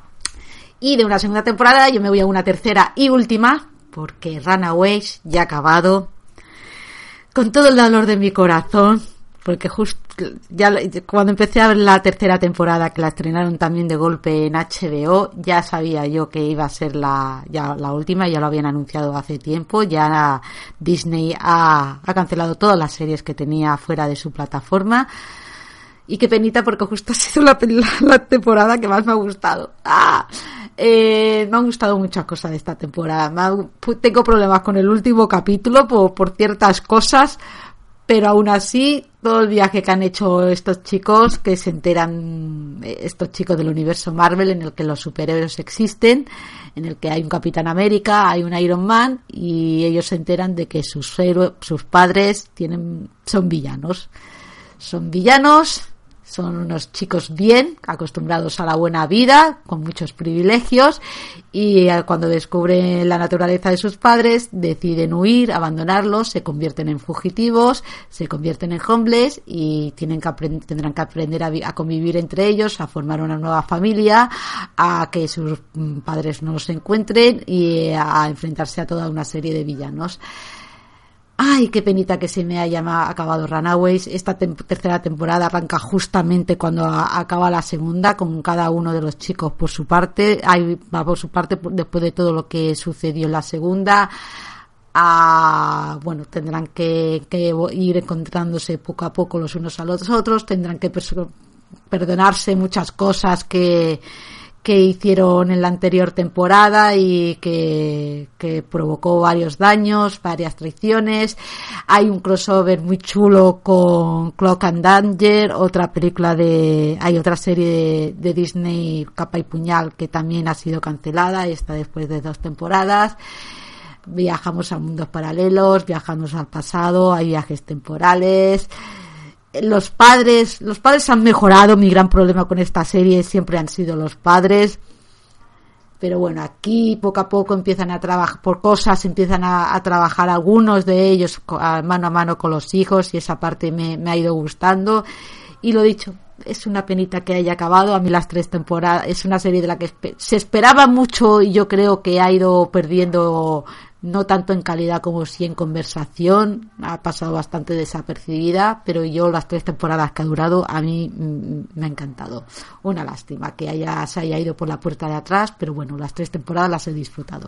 Y de una segunda temporada yo me voy a una tercera y última, porque Runaways ya ha acabado. Con todo el dolor de mi corazón, porque justo ya cuando empecé a ver la tercera temporada, que la estrenaron también de golpe en H B O, ya sabía yo que iba a ser la ya la última, ya lo habían anunciado hace tiempo, ya Disney ha, ha cancelado todas las series que tenía fuera de su plataforma. Y qué penita, porque justo ha sido la, la, la temporada que más me ha gustado. ¡Ah! Eh, me han gustado muchas cosas de esta temporada. Me ha, tengo problemas con el último capítulo por, por ciertas cosas, pero aún así todo el viaje que han hecho estos chicos, que se enteran, estos chicos del universo Marvel, en el que los superhéroes existen, en el que hay un Capitán América, hay un Iron Man, y ellos se enteran de que sus héroes, sus padres tienen, son villanos. Son villanos. Son unos chicos bien, acostumbrados a la buena vida, con muchos privilegios, y cuando descubren la naturaleza de sus padres, deciden huir, abandonarlos, se convierten en fugitivos, se convierten en homeless y tienen que aprend- tendrán que aprender a, vi- a convivir entre ellos, a formar una nueva familia, a que sus padres no los encuentren y a enfrentarse a toda una serie de villanos. Ay, qué penita que se me haya acabado Runaways. Esta tem- tercera temporada arranca justamente cuando a- acaba la segunda, con cada uno de los chicos por su parte. Ay, va por su parte después de todo lo que sucedió en la segunda. a, bueno, tendrán que, que ir encontrándose poco a poco los unos a los otros, tendrán que perso- perdonarse muchas cosas que que hicieron en la anterior temporada y que, que provocó varios daños, varias traiciones. Hay un crossover muy chulo con Cloak and Danger, otra película de, hay otra serie de, de Disney, Capa y Puñal, que también ha sido cancelada, esta después de dos temporadas. Viajamos a mundos paralelos, viajamos al pasado, hay viajes temporales. Los padres, los padres han mejorado. Mi gran problema con esta serie siempre han sido los padres. Pero bueno, aquí poco a poco empiezan a trabajar por cosas, empiezan a, a trabajar algunos de ellos a, mano a mano con los hijos, y esa parte me, me ha ido gustando. Y lo dicho, es una penita que haya acabado. A mí las tres temporadas, es una serie de la que espe- se esperaba mucho y yo creo que ha ido perdiendo, no tanto en calidad como sí en conversación, ha pasado bastante desapercibida, pero yo las tres temporadas que ha durado a mí mm, me ha encantado. Una lástima que haya, se haya ido por la puerta de atrás, pero bueno, las tres temporadas las he disfrutado.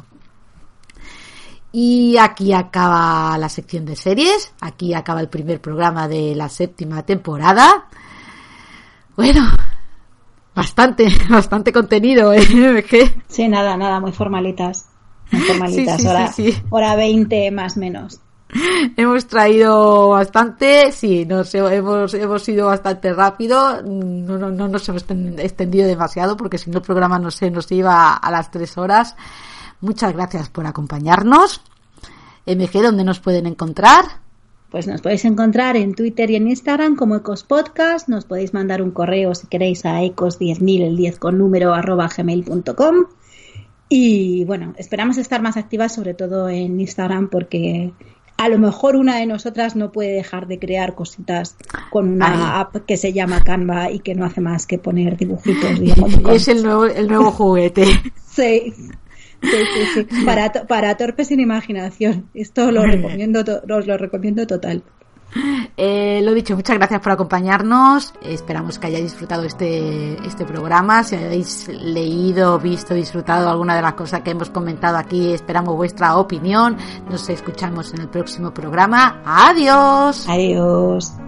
Y aquí acaba la sección de series, aquí acaba el primer programa de la séptima temporada. Bueno, bastante, bastante contenido, ¿eh? ¿Qué? Sí, nada, nada, muy formalitas. Muy formalitas, sí, sí, hora, sí, sí. hora veinte más menos. Hemos traído bastante, sí, nos hemos, hemos ido bastante rápido, no, no, no nos hemos extendido demasiado porque si no el programa no sé, nos iba a las tres horas. Muchas gracias por acompañarnos. M G, ¿dónde nos pueden encontrar? Pues nos podéis encontrar en Twitter y en Instagram como Ecos Podcast. Nos podéis mandar un correo si queréis a ecos diez mil, el diez con número, arroba gmail punto com. Y bueno, esperamos estar más activas, sobre todo en Instagram, porque a lo mejor una de nosotras no puede dejar de crear cositas con una Ay. app que se llama Canva y que no hace más que poner dibujitos. Digamos, es el nuevo, el nuevo juguete. Sí. Sí, sí, sí. Para, para torpes sin imaginación. Esto lo recomiendo, os lo recomiendo total. Eh, lo dicho, muchas gracias por acompañarnos. Esperamos que hayáis disfrutado este, este programa. Si habéis leído, visto, disfrutado alguna de las cosas que hemos comentado aquí, esperamos vuestra opinión. Nos escuchamos en el próximo programa. Adiós. Adiós.